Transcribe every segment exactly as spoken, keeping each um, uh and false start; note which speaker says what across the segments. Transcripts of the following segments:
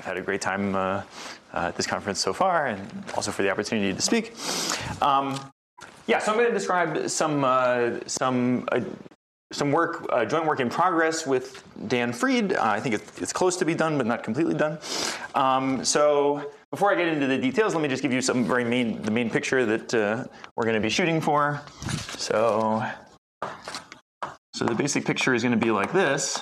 Speaker 1: I've had a great time uh, uh, at this conference so far, and also for the opportunity to speak. Um, yeah, so I'm going to describe some uh, some uh, some work, uh, joint work in progress with Dan Fried. Uh, I think it, it's close to be done, but not completely done. Um, so before I get into the details, let me just give you some very main the main picture that uh, we're going to be shooting for. So. So the basic picture is going to be like this.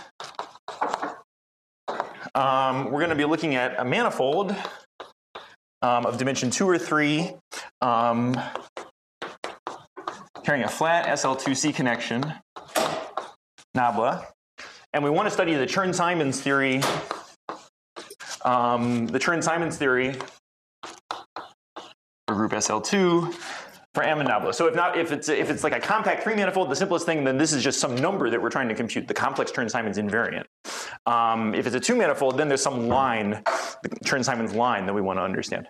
Speaker 1: Um, we're going to be looking at a manifold um, of dimension two or three um, carrying a flat S L two C connection, nabla. And we want to study the Chern-Simons theory, um, the Chern-Simons theory for group S L two. For M and nabla. So if not, if it's if it's like a compact three manifold, the simplest thing, then this is just some number that we're trying to compute, the complex Chern-Simons invariant. Um, if it's a two manifold, then there's some line, the Chern-Simons line that we want to understand.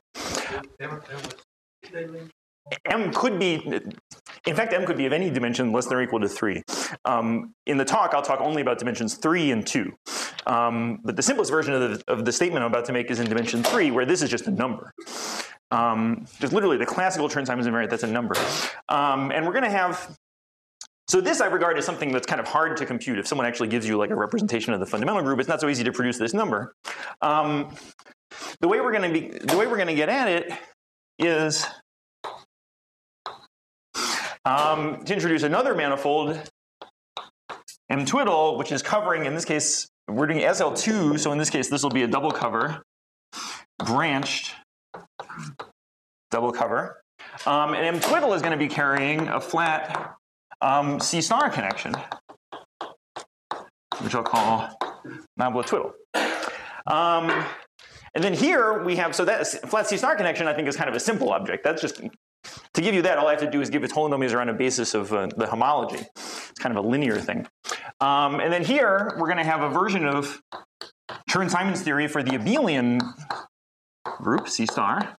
Speaker 1: M could be, in fact, M could be of any dimension less than or equal to three. Um, in the talk, I'll talk only about dimensions three and two. Um, but the simplest version of the, of the statement I'm about to make is in dimension three, where this is just a number. Um, just literally the classical Chern-Simons invariant, that's a number. Um, and we're going to have, so this I regard as something that's kind of hard to compute. If someone actually gives you like a representation of the fundamental group, it's not so easy to produce this number. Um, the way we're going to be, the way we're going to get at it is um, to introduce another manifold, M twiddle, which is covering, in this case, we're doing S L two, so in this case, this will be a double cover, branched, double cover. Um, and M twiddle is going to be carrying a flat um, C star connection, which I'll call nabla twiddle. Um, and then here we have, so that flat C star connection I think is kind of a simple object. That's just, to give you that, all I have to do is give its holonomials around a basis of uh, the homology. It's kind of a linear thing. Um, and then here we're going to have a version of Chern-Simons theory for the abelian group, C star.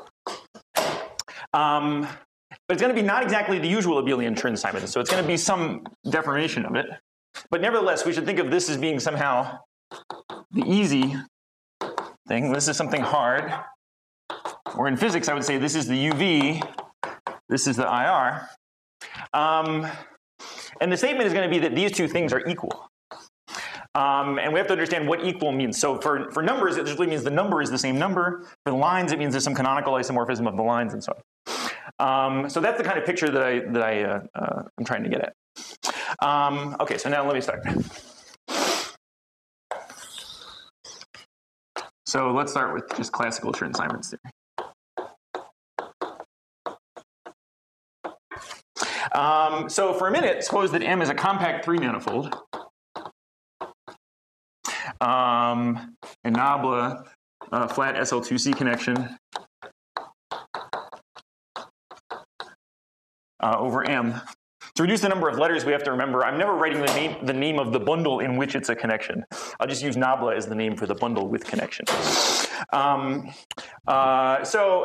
Speaker 1: Um, but it's going to be not exactly the usual abelian Chern-Simons, so it's going to be some deformation of it. But nevertheless, we should think of this as being somehow the easy thing. This is something hard. Or in physics, I would say this is the U V, this is the I R. Um, and the statement is going to be that these two things are equal. Um, and we have to understand what equal means. So for, for numbers, it just means the number is the same number. For the lines, it means there's some canonical isomorphism of the lines and so on. Um, so that's the kind of picture that, I, that I, uh, uh, I'm trying to get at. Um, okay, so now let me start. So let's start with just classical Chern-Simons theory. Um, so for a minute, suppose that M is a compact three manifold. Um, and nabla, uh, flat S L two C connection uh, over M. To reduce the number of letters, we have to remember, I'm never writing the name, the name of the bundle in which it's a connection. I'll just use nabla as the name for the bundle with connection. Um, uh, so,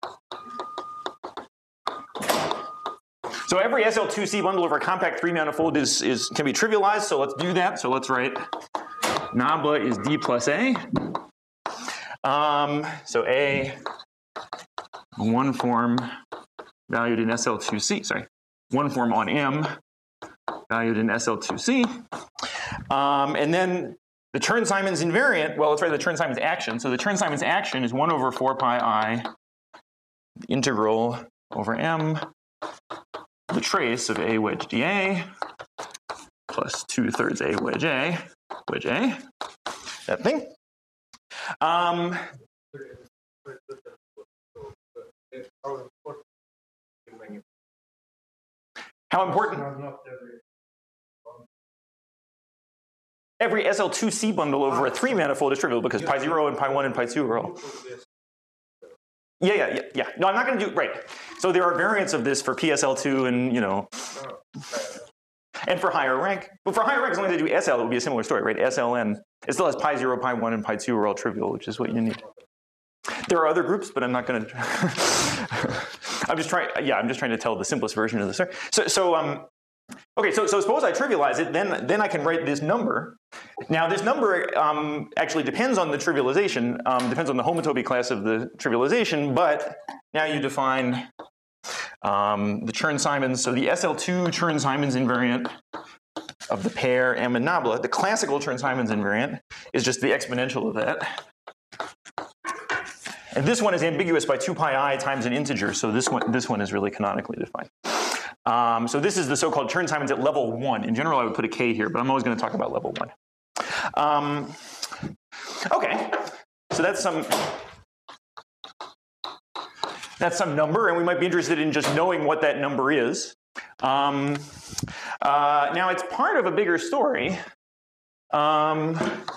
Speaker 1: so every S L two C bundle over a compact three manifold is, is, can be trivialized, so let's do that. So let's write nabla is D plus A. Um, so A, one form valued in S L two C, sorry, one form on M valued in S L two C. Um, and then the Chern-Simons invariant, well, let's write the Chern-Simons action. So the Chern-Simons action is one over four pi I integral over M, the trace of A wedge dA plus two thirds A wedge A, wedge A, that thing. Um, how important? Every S L two C bundle over a three manifold is trivial because pi zero and pi one and pi two are all. Yeah, yeah, yeah, yeah. No, I'm not going to do, right. So there are variants of this for P S L two and, you know, and for higher rank. But for higher rank, as long as they do S L, it would be a similar story, right? S L N, it still has pi zero, pi one, and pi two are all trivial, which is what you need. There are other groups, but I'm not going to. I'm just trying, yeah, I'm just trying to tell the simplest version of the story. So, so um, okay, so, so suppose I trivialize it, then, then I can write this number. Now this number um, actually depends on the trivialization, um, depends on the homotopy class of the trivialization, but now you define um, the Chern-Simons. So the S L two Chern-Simons invariant of the pair M and nabla, the classical Chern-Simons invariant is just the exponential of that. And this one is ambiguous by two pi I times an integer, so this one, this one is really canonically defined. Um, so this is the so-called Chern-Simons at level one. In general, I would put a K here, but I'm always going to talk about level one. Um, okay, so that's some that's some number, and we might be interested in just knowing what that number is. Um, uh, now, it's part of a bigger story. Um,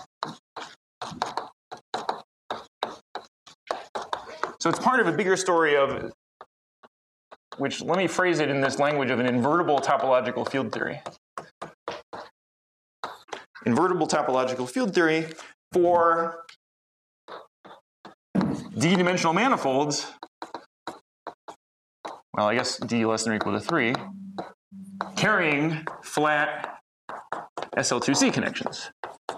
Speaker 1: so it's part of a bigger story of, which, let me phrase it in this language of an invertible topological field theory. Invertible topological field theory for d-dimensional manifolds. Well, I guess d less than or equal to three, carrying flat S L two C connections.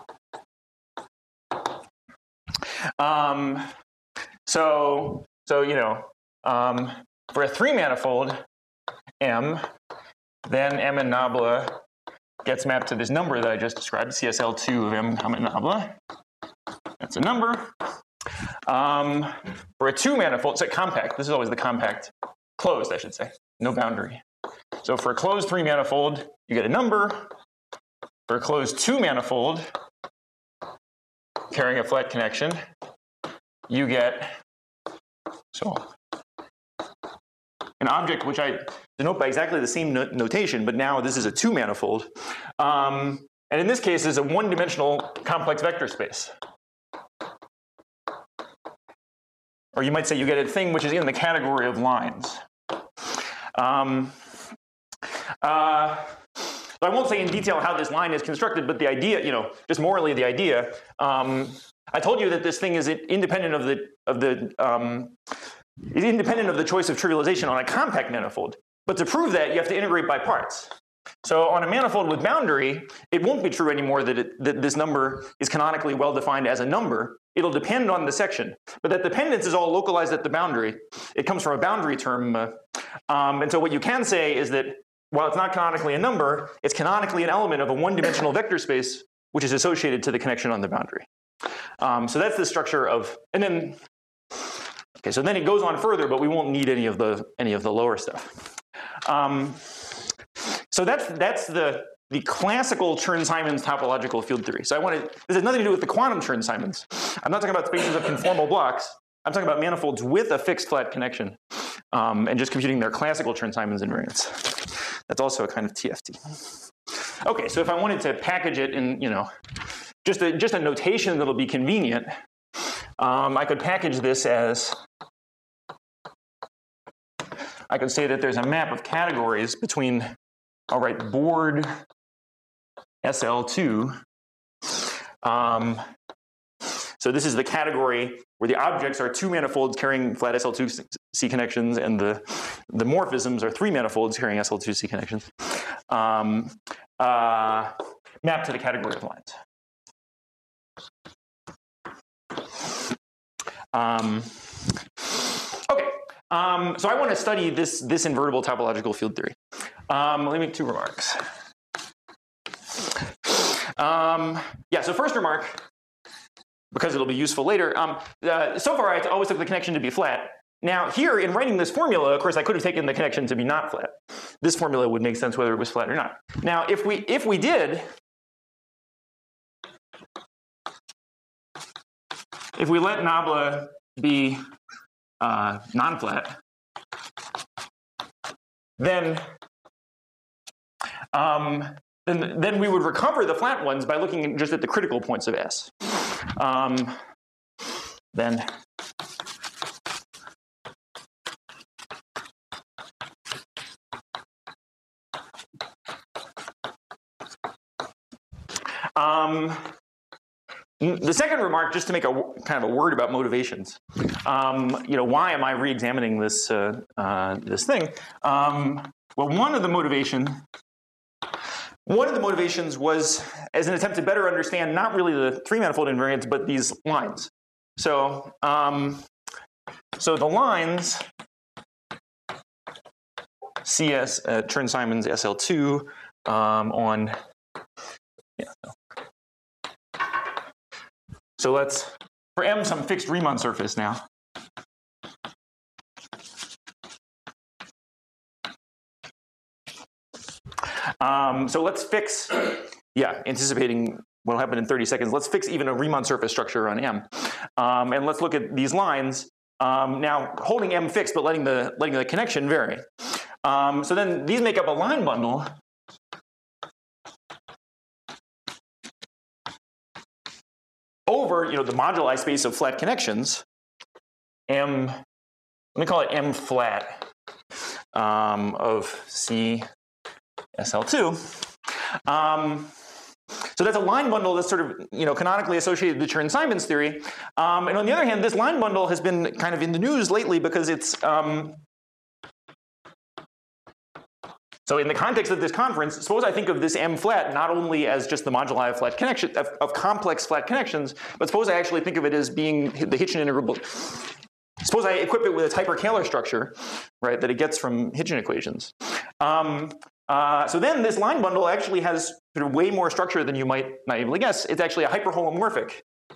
Speaker 1: Um, so, so you know, um, for a three manifold M, then M and nabla gets mapped to this number that I just described, C S L two of M comma nabla. That's a number. Um, for a two manifold, so compact, this is always the compact, closed, I should say, no boundary. So for a closed three manifold, you get a number. For a closed two manifold, carrying a flat connection, you get, so an object which I denote by exactly the same no notation, but now this is a two manifold. Um, and in this case, is a one-dimensional complex vector space. Or you might say you get a thing which is in the category of lines. Um, uh, so I won't say in detail how this line is constructed, but the idea, you know, just morally the idea. Um, I told you that this thing is independent of the of the um, is independent of the choice of trivialization on a compact manifold. But to prove that, you have to integrate by parts. So on a manifold with boundary, it won't be true anymore that, it, that this number is canonically well defined as a number. It'll depend on the section. But that dependence is all localized at the boundary. It comes from a boundary term. Uh, um, and so what you can say is that while it's not canonically a number, it's canonically an element of a one-dimensional vector space which is associated to the connection on the boundary. Um, so that's the structure of, and then, okay, so then it goes on further, but we won't need any of the, any of the lower stuff. Um, so that's, that's the, the classical Chern-Simons topological field theory. So I want to, this has nothing to do with the quantum Chern-Simons. I'm not talking about spaces of conformal blocks. I'm talking about manifolds with a fixed flat connection, um, and just computing their classical Chern-Simons invariants. That's also a kind of T F T. Okay, so if I wanted to package it in, you know, just a, just a notation that'll be convenient, um, I could package this as, I could say that there's a map of categories between, I'll write board S L two. Um, so this is the category where the objects are two manifolds carrying flat S L two C connections, and the, the morphisms are three manifolds carrying S L two C connections, um, uh, mapped to the category of lines. Um, okay, um, so I want to study this, this invertible topological field theory. Um, let me make two remarks. Um, yeah, so first remark, because it'll be useful later, um, uh, so far I always took the connection to be flat. Now here, in writing this formula, of course, I could have taken the connection to be not flat. This formula would make sense whether it was flat or not. Now, if we, if we did, if we let nabla be uh, non-flat, then, um, then, then we would recover the flat ones by looking just at the critical points of S. Um, then um, the second remark, just to make a kind of a word about motivations. Um, you know, why am I re-examining this uh, uh, this thing? Um, well, one of the motivation, one of the motivations was as an attempt to better understand not really the three-manifold invariants, but these lines. So, um, so the lines C S uh, Chern-Simons S L two um, on yeah. So let's for M some fixed Riemann surface now. Um, so let's fix, yeah, anticipating what'll happen in thirty seconds. Let's fix even a Riemann surface structure on M, um, and let's look at these lines. Um, now holding M fixed, but letting the letting the connection vary. Um, so then these make up a line bundle over, you know, the moduli space of flat connections. M, let me call it M flat um, of C S L two. Um, so that's a line bundle that's sort of, you know, canonically associated with the Chern-Simons theory. Um, and on the other hand, this line bundle has been kind of in the news lately because it's, um, so in the context of this conference, suppose I think of this M flat not only as just the moduli of flat connection, of, of complex flat connections, but suppose I actually think of it as being the Hitchin integral. Suppose I equip it with its hyper-Kähler structure, right, that it gets from Hitchin equations. Um, uh, so then this line bundle actually has sort of way more structure than you might naively guess. It's actually a hyperholomorphic.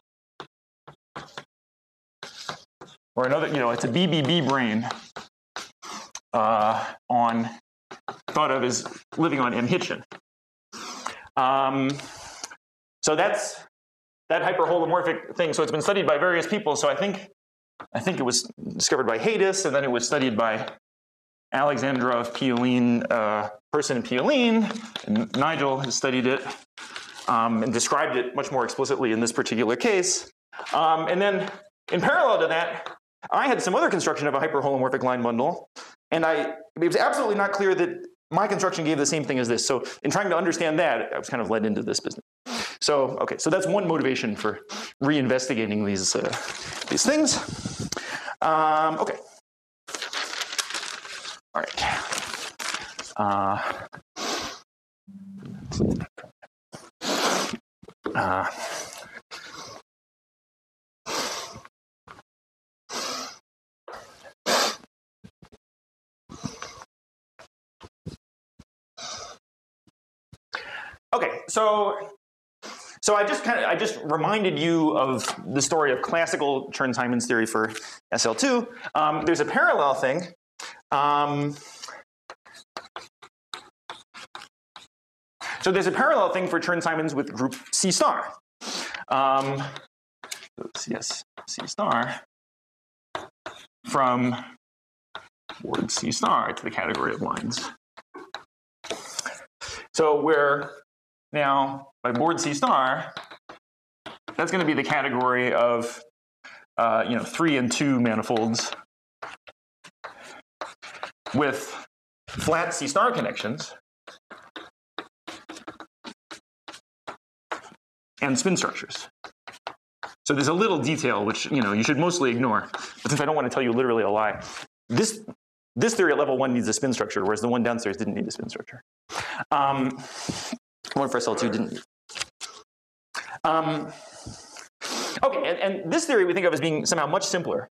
Speaker 1: Or another, you know, it's a B B B brane uh, on, thought of as living on M Hitchin. Um, so that's that hyperholomorphic thing. So it's been studied by various people. So I think I think it was discovered by Haydas, and then it was studied by Alexandrov, Pioline, uh, Person, and Pioline. And Nigel has studied it um, and described it much more explicitly in this particular case. Um, and then in parallel to that, I had some other construction of a hyperholomorphic line bundle, and I, it was absolutely not clear that my construction gave the same thing as this. So in trying to understand that, I was kind of led into this business. So, okay, so that's one motivation for reinvestigating these, uh, these things. Um, okay. All right. Uh, uh, okay, so So I just kind of I just reminded you of the story of classical Chern-Simons theory for S L two. Um, there's a parallel thing. Um, so there's a parallel thing for Chern-Simons with group C star. Um, yes, C star from word C star to the category of lines. So we're now, by board C star, that's going to be the category of, uh, you know, three and two manifolds with flat C star connections and spin structures. So there's a little detail which, you know, you should mostly ignore. But since I don't want to tell you literally a lie, this this theory at level one needs a spin structure, whereas the one downstairs didn't need a spin structure. Um, One for S L two didn't. Um, okay, and, and this theory we think of as being somehow much simpler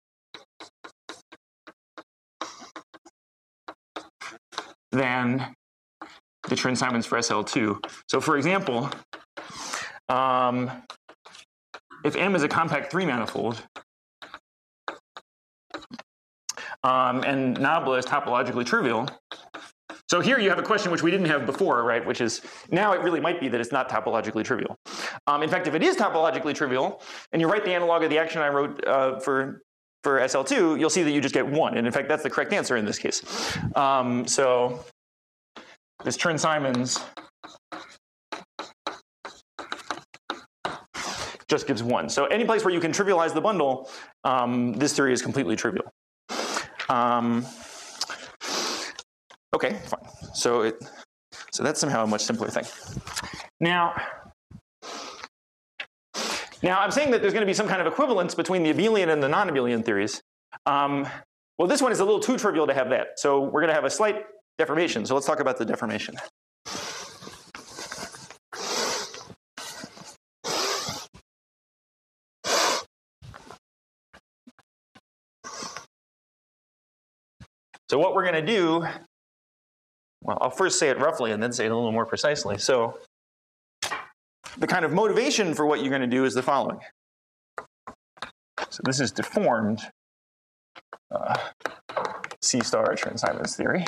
Speaker 1: than the Chern-Simons for S L two. So for example, um, if M is a compact three manifold, um, and Nabla is topologically trivial, so here you have a question which we didn't have before, right? Which is, now it really might be that it's not topologically trivial. Um, in fact, if it is topologically trivial, and you write the analog of the action I wrote uh, for, for S L two, you'll see that you just get one. And in fact, that's the correct answer in this case. Um, so this Chern-Simons just gives one. So any place where you can trivialize the bundle, um, this theory is completely trivial. Um, Okay, fine. So it, so that's somehow a much simpler thing. Now, now I'm saying that there's going to be some kind of equivalence between the abelian and the non-abelian theories. Um, well, this one is a little too trivial to have that. So we're going to have a slight deformation. So let's talk about the deformation. So what we're going to do, well, I'll first say it roughly and then say it a little more precisely. So the kind of motivation for what you're going to do is the following. So this is deformed uh, C star Chern-Simons theory.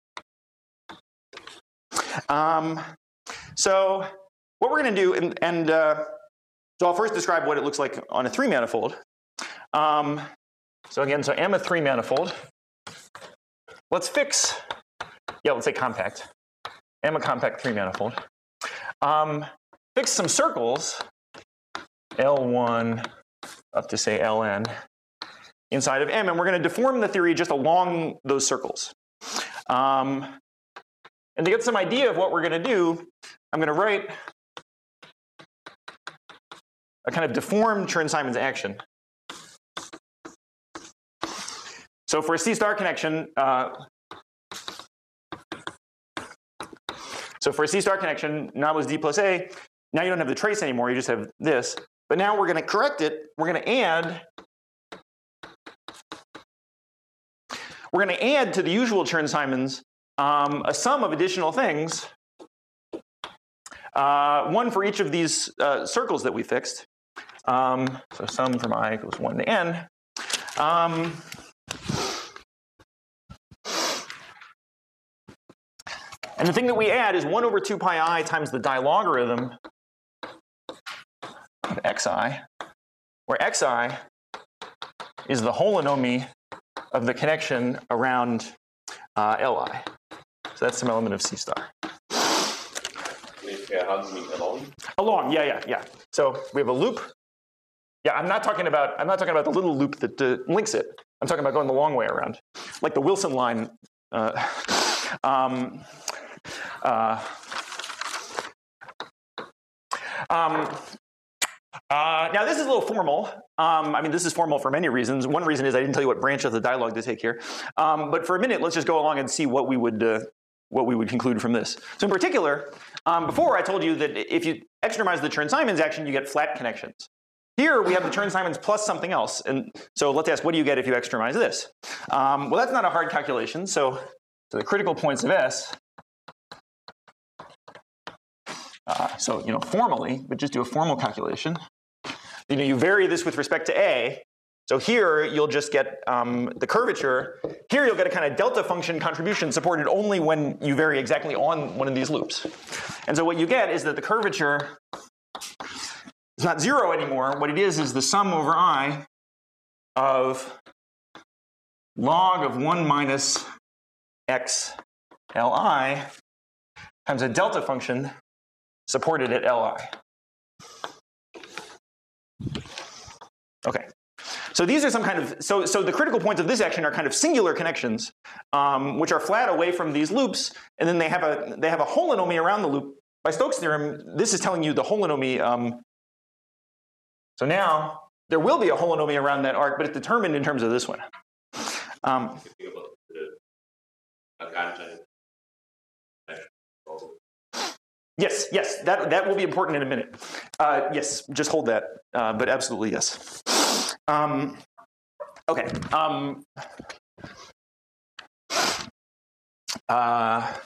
Speaker 1: Um, so what we're going to do, and, and uh, so I'll first describe what it looks like on a three manifold. Um, so again, so M a three manifold. Let's fix, yeah, let's say compact. M a compact three manifold. Um, fix some circles, L one up to say L n, inside of M, and we're going to deform the theory just along those circles. Um, and to get some idea of what we're going to do, I'm going to write a kind of deformed Chern-Simons action. So for a C star connection, uh, so for a C star connection, now is D plus A. Now you don't have the trace anymore, you just have this. But now we're going to correct it. We're going to add, we're going to add to the usual Chern-Simons um, a sum of additional things, uh, one for each of these uh, circles that we fixed. Um, so sum from I equals one to n. Um, And the thing that we add is one over two pi I times the dilogarithm of xi, where xi is the holonomy of the connection around uh, Li. So that's some element of C star.
Speaker 2: Yeah, how do you mean along?
Speaker 1: Along, yeah, yeah, yeah. So we have a loop. Yeah, I'm not talking about I'm not talking about the little loop that uh, links it. I'm talking about going the long way around, like the Wilson line. Uh, um, Uh, um, uh, now this is a little formal. Um, I mean, this is formal for many reasons. One reason is I didn't tell you what branch of the dialogue to take here. Um, but for a minute, let's just go along and see what we would uh, what we would conclude from this. So in particular, um, before I told you that if you extremise the Chern-Simons action, you get flat connections. Here we have the Chern-Simons plus something else. And so let's ask, what do you get if you extremise this? Um, well, that's not a hard calculation. So, so the critical points of S. Uh, so, you know, formally, but just do a formal calculation. You know, you vary this with respect to A. So here, you'll just get um, the curvature. Here, you'll get a kind of delta function contribution supported only when you vary exactly on one of these loops. And so what you get is that the curvature is not zero anymore. What it is is the sum over I of log of one minus x Li times a delta function supported at Li. Okay. So these are some kind of, so, so the critical points of this action are kind of singular connections, um, which are flat away from these loops, and then they have a, they have a holonomy around the loop. By Stokes' theorem, this is telling you the holonomy. Um, so now, there will be a holonomy around that arc, but it's determined in terms of this one. Um, Yes, yes, that, that will be important in a minute. Uh, yes, just hold that, uh, but absolutely yes. Um, okay. Um, uh,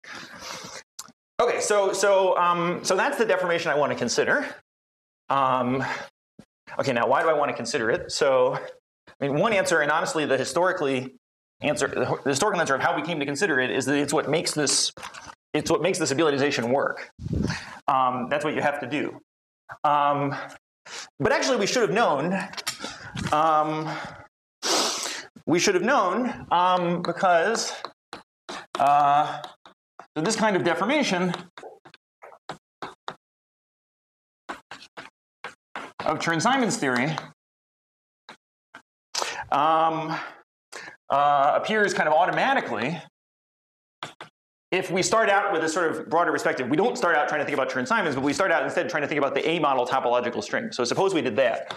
Speaker 1: okay, so so um, so that's the deformation I want to consider. Um, okay, now why do I want to consider it? So, I mean, one answer, and honestly, the historically answer, the historical answer of how we came to consider it is that it's what makes this. It's what makes this abilitization work. Um, that's what you have to do. Um, but actually, we should have known. Um, we should have known um, because uh, so this kind of deformation of Chern-Simons theory um, uh, appears kind of automatically if we start out with a sort of broader perspective. We don't start out trying to think about Chern-Simons, but we start out instead trying to think about the A model topological string. So suppose we did that.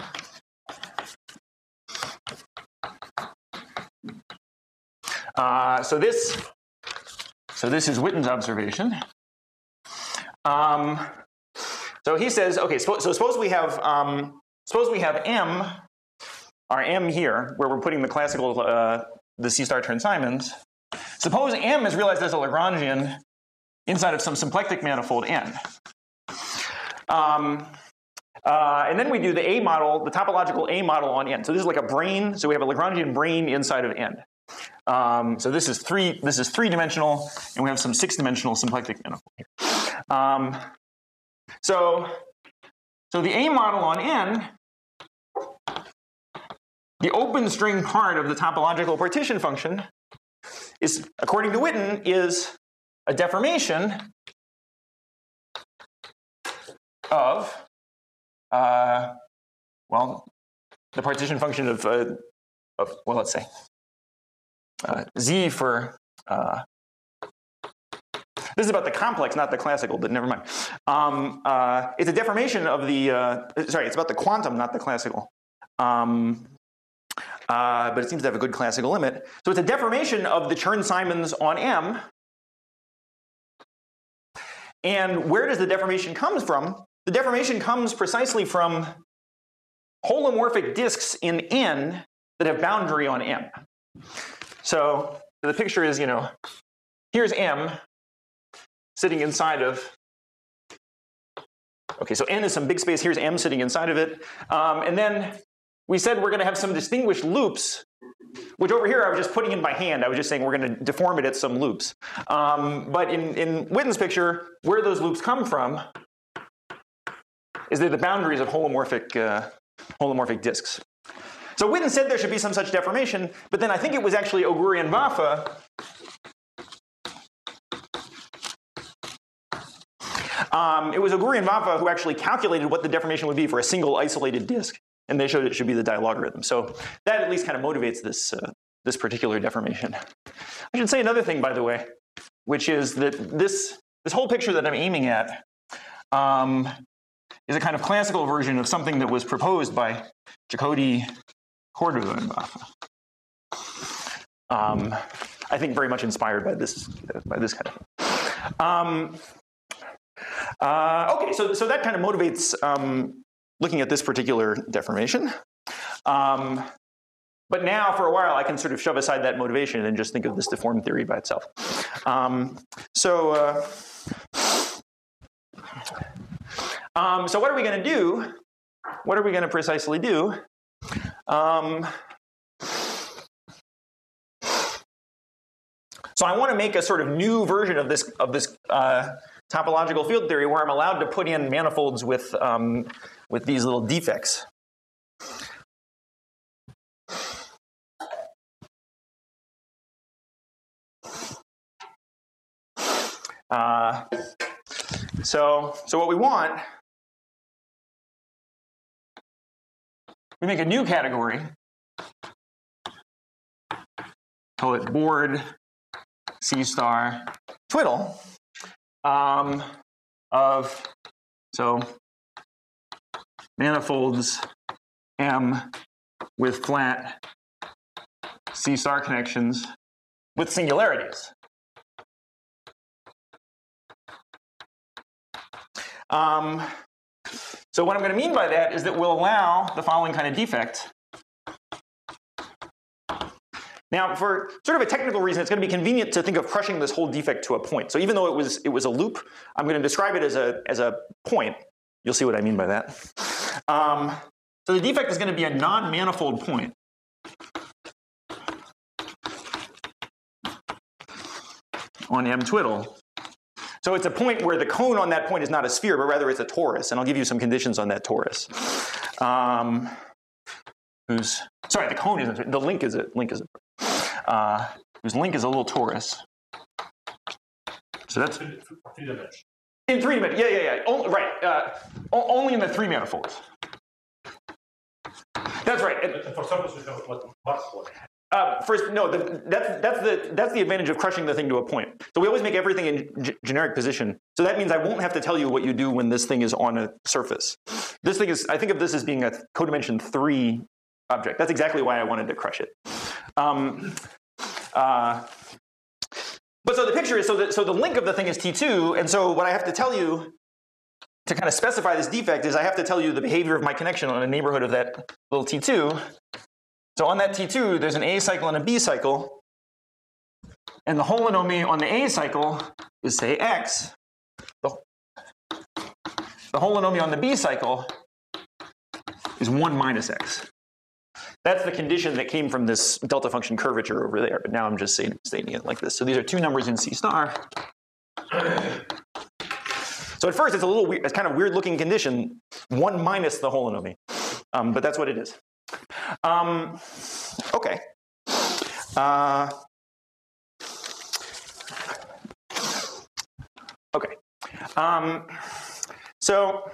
Speaker 1: Uh, so this, so this is Witten's observation. Um, so he says, okay, so, so suppose we have, um, suppose we have M, our M here, where we're putting the classical uh, the C star Chern-Simons, suppose M is realized as a Lagrangian inside of some symplectic manifold N. Um, uh, and then we do the A model, the topological A model on N. So this is like a brane. So we have a Lagrangian brane inside of N. Um, so this is three. This is three-dimensional, and we have some six-dimensional symplectic manifold here. Um, so, so the A model on N, the open string part of the topological partition function, is, according to Witten, is a deformation of, uh, well, the partition function of, uh, of well, let's say, uh, Z for, uh, this is about the complex, not the classical, but never mind. Um, uh, it's a deformation of the, uh, sorry, it's about the quantum, not the classical. Um, uh, but it seems to have a good classical limit. So it's a deformation of the Chern-Simons on M. And where does the deformation come from? The deformation comes precisely from holomorphic disks in N that have boundary on M. So the picture is, you know, here's M sitting inside of, okay, so N is some big space, here's M sitting inside of it. Um, and then we said we're gonna have some distinguished loops, which over here I was just putting in by hand. I was just saying we're gonna deform it at some loops. Um, but in, in Witten's picture, where those loops come from is they're the boundaries of holomorphic, uh, holomorphic disks. So Witten said there should be some such deformation, but then I think it was actually Oguri and Vafa Um, it was Oguri and Vafa who actually calculated what the deformation would be for a single isolated disk, and they showed it should be the dilogarithm. So that at least kind of motivates this, uh, this particular deformation. I should say another thing, by the way, which is that this, this whole picture that I'm aiming at um, is a kind of classical version of something that was proposed by Jacoti, Cordova, and Vafa. Um, I think very much inspired by this, by this kind of thing. Um, Uh, okay, so, so that kind of motivates um, looking at this particular deformation. Um, but now, for a while, I can sort of shove aside that motivation and just think of this deformed theory by itself. Um, so, uh, um, so what are we going to do? What are we going to precisely do? Um, so I want to make a sort of new version of this of this. Uh, topological field theory where I'm allowed to put in manifolds with, um, with these little defects. Uh, so, so what we want, we make a new category, call it board C star twiddle. Um, of, so, manifolds M with flat C star connections with singularities. Um, so what I'm going to mean by that is that we'll allow the following kind of defect. Now, for sort of a technical reason, it's going to be convenient to think of crushing this whole defect to a point. So even though it was it was a loop, I'm going to describe it as a as a point. You'll see what I mean by that. Um, so the defect is going to be a non-manifold point. On M twiddle. So it's a point where the cone on that point is not a sphere, but rather it's a torus. And I'll give you some conditions on that torus. Um, whose sorry, the cone isn't. The link is a link is a. Uh, whose link is a little torus. So that's
Speaker 2: three dimensions.
Speaker 1: In three dimensions, yeah, yeah, yeah. O right, uh, only in the three manifolds. That's right.
Speaker 2: And for surface, we have what Mark
Speaker 1: Uh, first, no, the, that's that's the that's the advantage of crushing the thing to a point. So we always make everything in g generic position. So that means I won't have to tell you what you do when this thing is on a surface. This thing is, I think of this as being a codimension three object. That's exactly why I wanted to crush it. Um, uh, but so the picture is, so that so the link of the thing is T two, and so what I have to tell you to kind of specify this defect is I have to tell you the behavior of my connection on a neighborhood of that little T two. So on that T two, there's an A cycle and a B cycle. And the holonomy on the A cycle is, say, x. The, the holonomy on the B cycle is one minus x. That's the condition that came from this delta function curvature over there, but now I'm just saying, stating it like this. So these are two numbers in C star. So at first it's a little weird, it's kind of weird looking condition, one minus the holonomy, um, but that's what it is. Um, okay. Uh, okay. Um, so.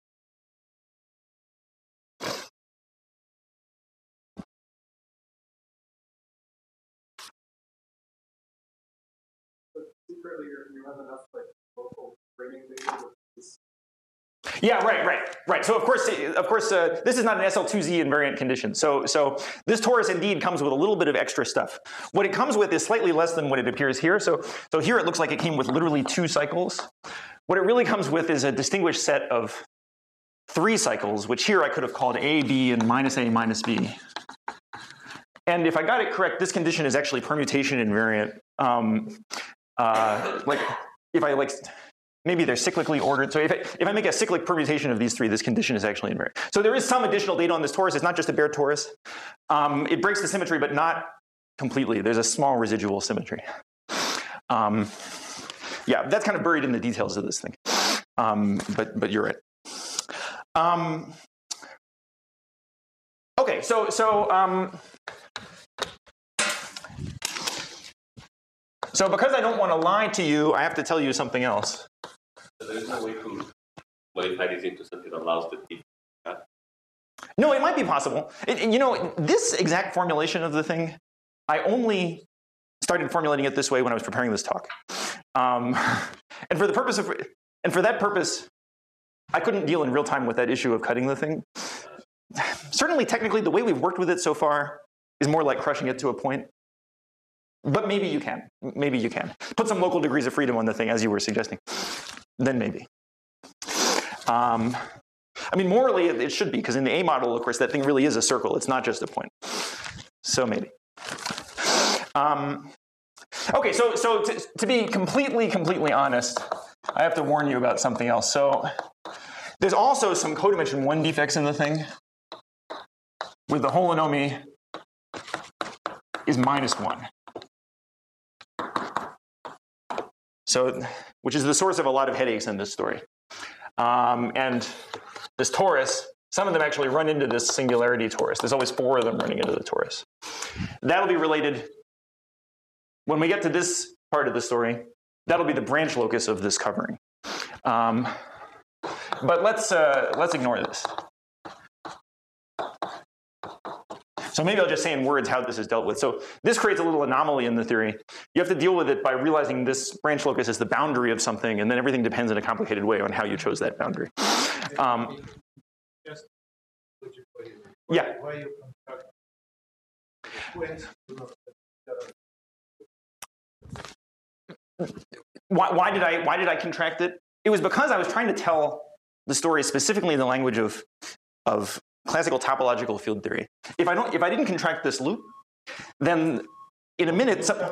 Speaker 1: Yeah, right, right, right. So of course, of course, uh, this is not an S L two Z invariant condition. So, so this torus indeed comes with a little bit of extra stuff. What it comes with is slightly less than what it appears here. So, so here it looks like it came with literally two cycles. What it really comes with is a distinguished set of three cycles, which here I could have called A, B, and minus A, minus B. And if I got it correct, this condition is actually permutation invariant. Um, uh, like if I like. Maybe they're cyclically ordered. So if I, if I make a cyclic permutation of these three, this condition is actually invariant. So there is some additional data on this torus. It's not just a bare torus. Um, it breaks the symmetry, but not completely. There's a small residual symmetry. Um, yeah, that's kind of buried in the details of this thing. Um, but but you're right. Um, okay, so so um, so because I don't want to lie to you, I have to tell you something else.
Speaker 3: So there is no way to modify this into something that allows the T. Huh?
Speaker 1: No, it might be possible. It, you know, this exact formulation of the thing, I only started formulating it this way when I was preparing this talk. Um, and for the purpose of, and for that purpose, I couldn't deal in real time with that issue of cutting the thing. Certainly, technically, the way we've worked with it so far is more like crushing it to a point. But maybe you can. Maybe you can. Put some local degrees of freedom on the thing, as you were suggesting. Then maybe. Um, I mean, morally, it, it should be, because in the A model, of course, that thing really is a circle. It's not just a point. So maybe. Um, okay, so, so to, to be completely, completely honest, I have to warn you about something else. So there's also some codimension one defects in the thing, with the holonomy is minus one. So, which is the source of a lot of headaches in this story. Um, and this torus, some of them actually run into this singularity torus. There's always four of them running into the torus. That'll be related, when we get to this part of the story, that'll be the branch locus of this covering. Um, but let's, uh, let's ignore this. So maybe I'll just say in words how this is dealt with. So this creates a little anomaly in the theory. You have to deal with it by realizing this branch locus is the boundary of something, and then everything depends in a complicated way on how you chose that boundary. Um, yeah. Why, why did I why did I contract it? It was because I was trying to tell the story specifically in the language of of classical topological field theory. If I don't, if I didn't contract this loop, then in a minute, some,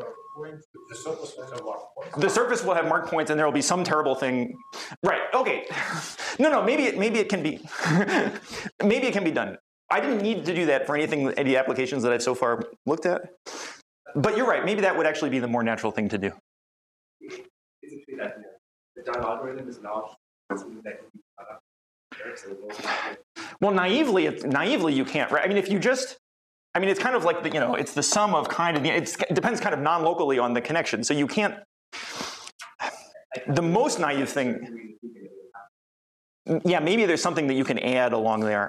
Speaker 1: the surface will have marked points, and there will be some terrible thing. Right? Okay. No, no. Maybe it, maybe it can be. Maybe it can be done. I didn't need to do that for anything, any applications that I've so far looked at. But you're right. Maybe that would actually be the more natural thing to do.
Speaker 4: Basically, that the Dime algorithm is not something that can be cut up.
Speaker 1: Well, naively, naively you can't, right? I mean, if you just, I mean, it's kind of like the, you know, it's the sum of kind of, it's, it depends kind of non-locally on the connection. So you can't, the most naive thing, yeah, maybe there's something that you can add along there.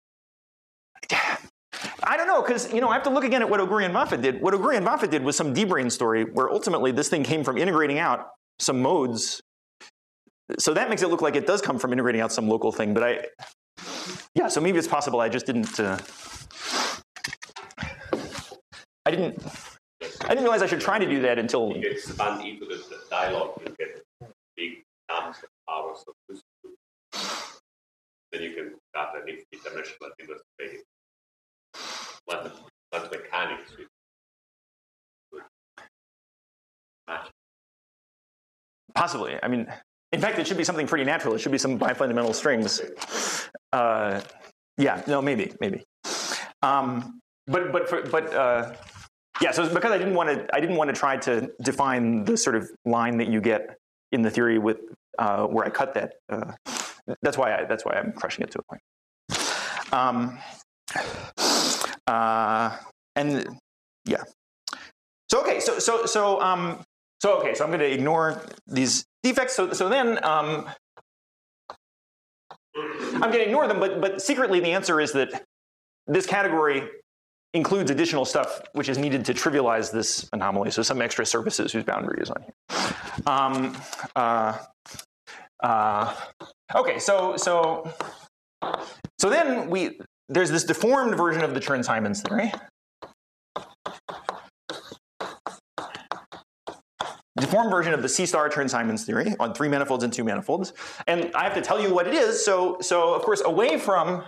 Speaker 1: I don't know, because, you know, I have to look again at what Oguri and Vafa did. What Oguri and Vafa did was some D-brain story where ultimately this thing came from integrating out some modes. So that makes it look like it does come from integrating out some local thing, but I, yeah, so maybe it's possible I just didn't, uh, I didn't, I didn't realize I should try to do that until.
Speaker 3: You expand into the, the dialogue, you get big numbers of powers of this. Then you can cut an infinite dimensional inverse space. quantum, quantum mechanics with, with match.
Speaker 1: Possibly. I mean, in fact, it should be something pretty natural. It should be some bifundamental strings. Uh, yeah, no, maybe, maybe. Um, but but for, but uh, yeah. So it's because I didn't want to. I didn't want to try to define the sort of line that you get in the theory with uh, where I cut that. Uh, that's why I. That's why I'm crushing it to a point. Um, uh, and yeah. So okay. So so so um. So okay. So I'm going to ignore these defects. So so then um. I'm going to ignore them, but but secretly the answer is that this category includes additional stuff which is needed to trivialize this anomaly. So some extra surfaces whose boundary is on here. Um, uh, uh, okay, so so so then we there's this deformed version of the Chern-Simons theory. Deformed version of the C-star Chern-Simons theory on three manifolds and two manifolds. And I have to tell you what it is. So, so of course, away from,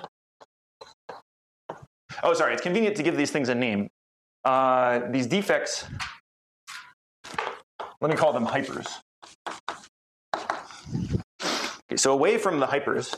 Speaker 1: oh, sorry, it's convenient to give these things a name. Uh, these defects, let me call them hypers. Okay, so away from the hypers,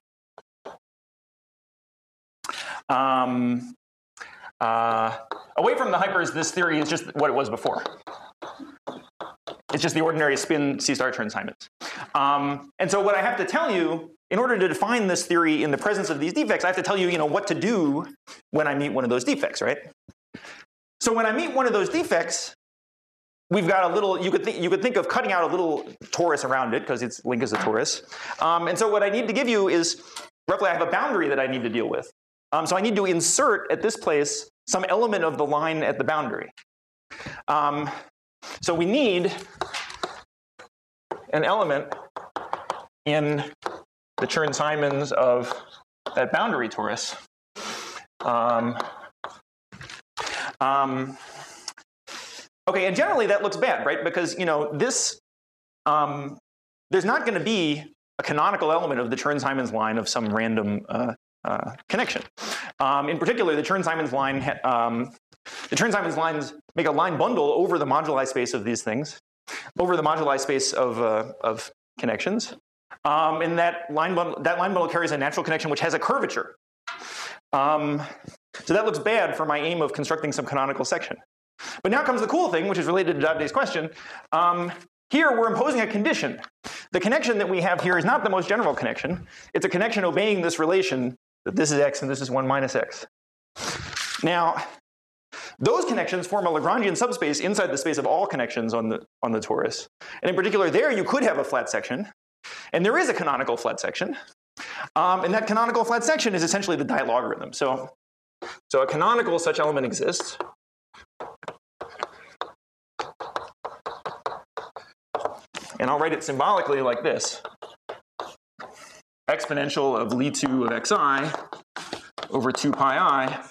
Speaker 1: um, uh, away from the hypers, this theory is just what it was before. It's just the ordinary spin C-star Chern-Simons. Um, and so what I have to tell you, in order to define this theory in the presence of these defects, I have to tell you, you know, what to do when I meet one of those defects, right? So when I meet one of those defects, we've got a little, you could, th you could think of cutting out a little torus around it, because its link is a torus. Um, and so what I need to give you is, roughly I have a boundary that I need to deal with. Um, so I need to insert at this place some element of the line at the boundary. Um, So we need an element in the Chern-Simons of that boundary torus. Um, um, okay, and generally that looks bad, right? Because you know this, um, there's not going to be a canonical element of the Chern-Simons line of some random uh, uh, connection. Um, in particular, the Chern-Simons line. Um, The Chern-Simons lines make a line bundle over the moduli space of these things, over the moduli space of, uh, of connections. Um, and that line, bundle, that line bundle carries a natural connection which has a curvature. Um, so that looks bad for my aim of constructing some canonical section. But now comes the cool thing, which is related to Davede's question. Um, here we're imposing a condition. The connection that we have here is not the most general connection. It's a connection obeying this relation that this is x and this is one minus x. Now, those connections form a Lagrangian subspace inside the space of all connections on the, on the torus. And in particular, there you could have a flat section. And there is a canonical flat section. Um, and that canonical flat section is essentially the Dye logarithm. So, so a canonical such element exists. And I'll write it symbolically like this. Exponential of Li two of xi over two pi I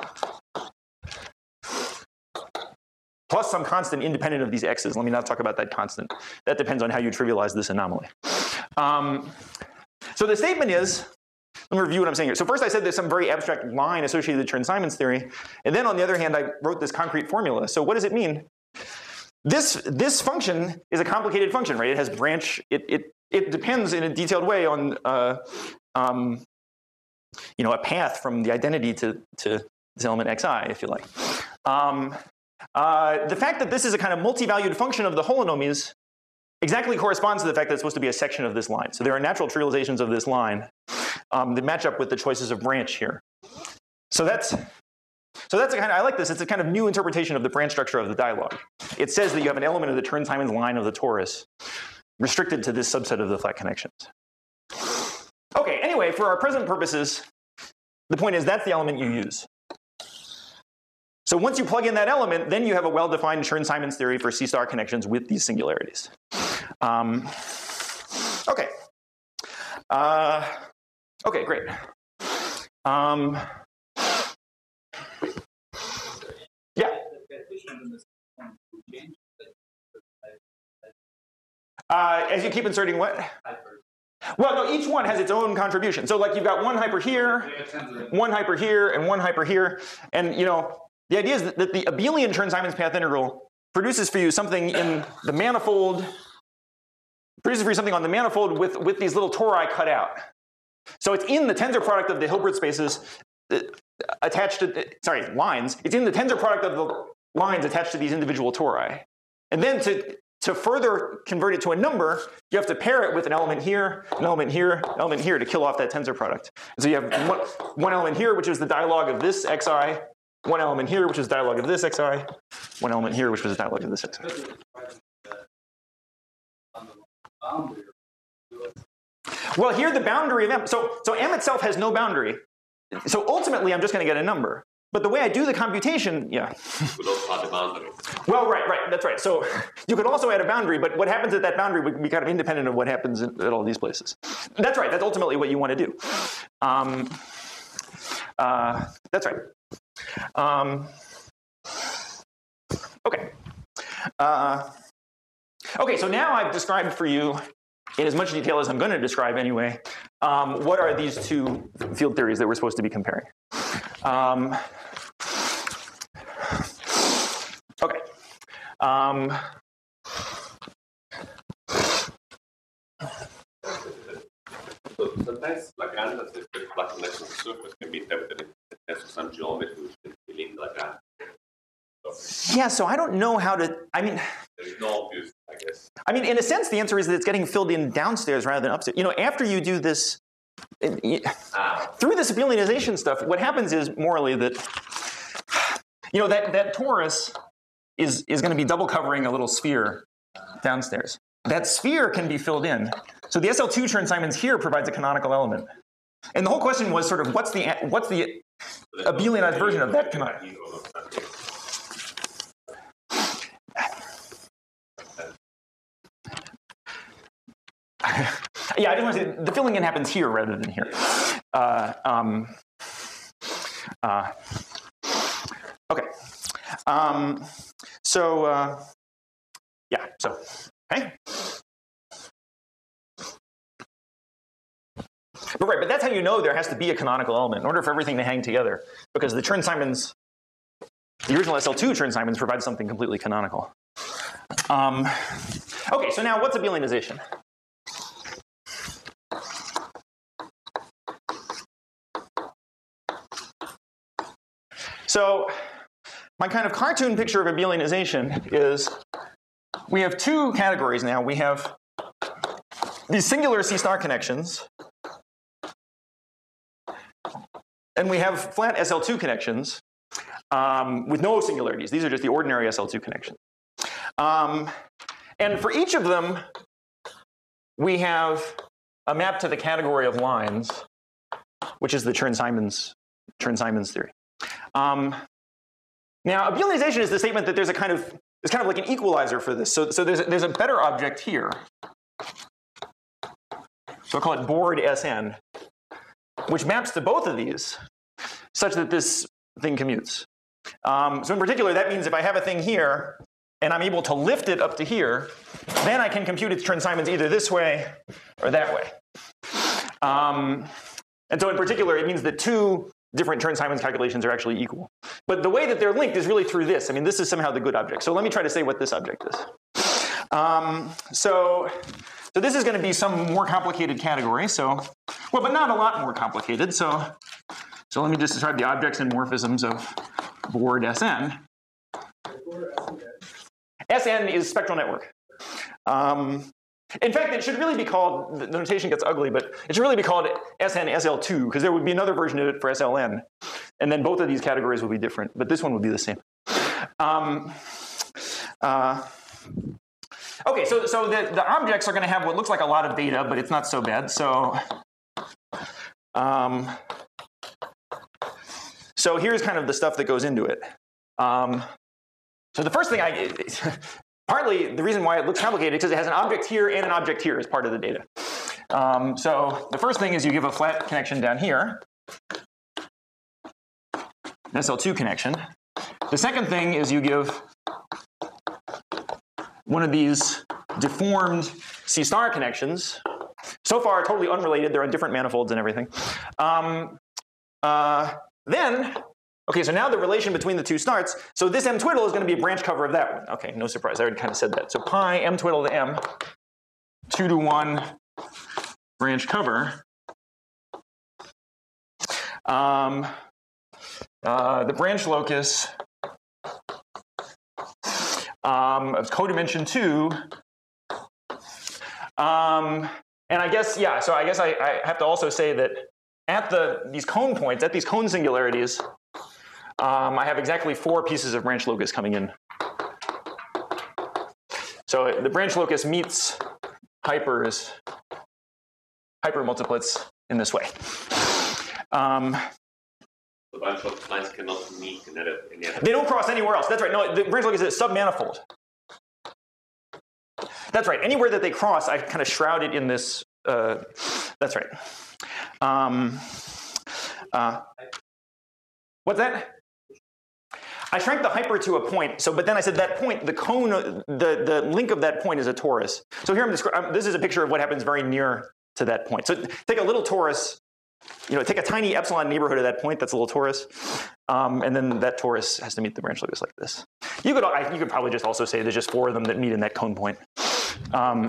Speaker 1: plus some constant independent of these x's. Let me not talk about that constant. That depends on how you trivialize this anomaly. Um, so the statement is, let me review what I'm saying here. So first I said there's some very abstract line associated with Chern-Simons theory. And then on the other hand, I wrote this concrete formula. So what does it mean? This, this function is a complicated function, right? It has branch, it, it, it depends in a detailed way on uh, um, you know, a path from the identity to, to this element xi, if you like. Um, Uh, the fact that this is a kind of multi-valued function of the holonomies exactly corresponds to the fact that it's supposed to be a section of this line. So there are natural trivializations of this line um, that match up with the choices of branch here. So that's, so that's a kind of, I like this. It's a kind of new interpretation of the branch structure of the dialogue. It says that you have an element of the Chern-Simons line of the torus restricted to this subset of the flat connections. Okay, anyway, for our present purposes, the point is that's the element you use. So once you plug in that element, then you have a well-defined Chern-Simons theory for C-star connections with these singularities. Um, okay. Uh, okay, great. Um, yeah. Uh, as you keep inserting what? Well, no, each one has its own contribution. So like you've got one hyper here, one hyper here, and one hyper here. And you know, the idea is that, that the abelian Chern-Simons path integral produces for you something in the manifold, produces for you something on the manifold with, with these little tori cut out. So it's in the tensor product of the Hilbert spaces uh, attached to, sorry, lines. It's in the tensor product of the lines attached to these individual tori. And then to, to further convert it to a number, you have to pair it with an element here, an element here, an element here to kill off that tensor product. And so you have one, one element here, which is the dialog of this xi, one element here, which is the dialog of this xi, one element here, which was the dialog of this xi. Well, here the boundary of M, so, so M itself has no boundary. So ultimately, I'm just going to get a number. But the way I do the computation, yeah.
Speaker 3: Could also add a boundary.
Speaker 1: Well, right, right, that's right. So you could also add a boundary, but what happens at that boundary would be kind of independent of what happens in, at all these places. That's right, that's ultimately what you want to do. Um, uh, that's right. Um, okay. Uh, okay, so now I've described for you, in as much detail as I'm going to describe anyway, um, what are these two field theories that we're supposed to be comparing. Um, okay. Um,
Speaker 3: so sometimes Lagrange as a flat connection surface can be interpreted as some geometry which can fill in Lagrange. So,
Speaker 1: yeah, so I don't know how to, I mean,
Speaker 3: there is no obvious, I guess.
Speaker 1: I mean, in a sense, the answer is that it's getting filled in downstairs rather than upstairs. You know, after you do this, it,
Speaker 3: Ah.
Speaker 1: through this abelianization stuff, what happens is morally that, you know, that, that torus is, is going to be double covering a little sphere downstairs. That sphere can be filled in. So the S L two Chern-Simons here provides a canonical element. And the whole question was sort of what's the, what's the abelianized version of that canonical? Yeah, I just want to say the filling in happens here rather than here. Uh, um, uh, okay. Um, so, uh, yeah, so, okay. But right, but that's how you know there has to be a canonical element in order for everything to hang together, because the Chern-Simons, the original S L two Chern-Simons provide something completely canonical. Um, okay, so now what's abelianization? So my kind of cartoon picture of abelianization is we have two categories now. We have these singular C star connections, and we have flat S L two connections um, with no singularities. These are just the ordinary S L two connections. Um, and for each of them, we have a map to the category of lines, which is the Chern-Simons Chern-Simons theory. Um, now, abelianization is the statement that there's a kind of, there's kind of like an equalizer for this. So, so there's, a, there's a better object here. So I'll call it board S N, which maps to both of these such that this thing commutes. Um, so in particular, that means if I have a thing here and I'm able to lift it up to here, then I can compute its Chern-Simons either this way or that way. Um, and so in particular, it means that two different Chern-Simons calculations are actually equal. But the way that they're linked is really through this. I mean, this is somehow the good object. So let me try to say what this object is. Um, so, so this is going to be some more complicated category. So, well, but not a lot more complicated. So, so let me just describe the objects and morphisms of board S N. S N is spectral network. Um, In fact, it should really be called, the notation gets ugly, but it should really be called S N S L two, because there would be another version of it for S L N. And then both of these categories would be different, but this one would be the same. Um, uh, okay, so, so the, the objects are going to have what looks like a lot of data, but it's not so bad. So, um, so here's kind of the stuff that goes into it. Um, so the first thing I... Partly, the reason why it looks complicated is because it has an object here and an object here as part of the data. Um, so the first thing is you give a flat connection down here, an S L two connection. The second thing is you give one of these deformed C star connections so far totally unrelated. They're on different manifolds and everything. Um, uh, then, okay, so now the relation between the two starts. So this M twiddle is going to be a branch cover of that one. Okay, no surprise. I already kind of said that. So pi M twiddle to M, two to one branch cover. Um, uh, the branch locus um, of codimension two. Um, and I guess, yeah, so I guess I, I have to also say that at the these cone points, at these cone singularities, um, I have exactly four pieces of branch locus coming in. So the branch locus meets hypers, hypermultiplets in this way. Um,
Speaker 3: The branch locus lines cannot meet in other, any other.
Speaker 1: They don't cross anywhere else. That's right. No, the branch locus is a submanifold. That's right. Anywhere that they cross, I kind of shroud it in this. Uh, that's right. Um, uh, what's that? I shrank the hyper to a point. So, but then I said that point, the cone, the the link of that point is a torus. So here I'm describing. This is a picture of what happens very near to that point. So take a little torus. You know, take a tiny epsilon neighborhood of that point. That's a little torus, um, and then that torus has to meet the branch locus like this. You could, I, you could probably just also say there's just four of them that meet in that cone point. Um,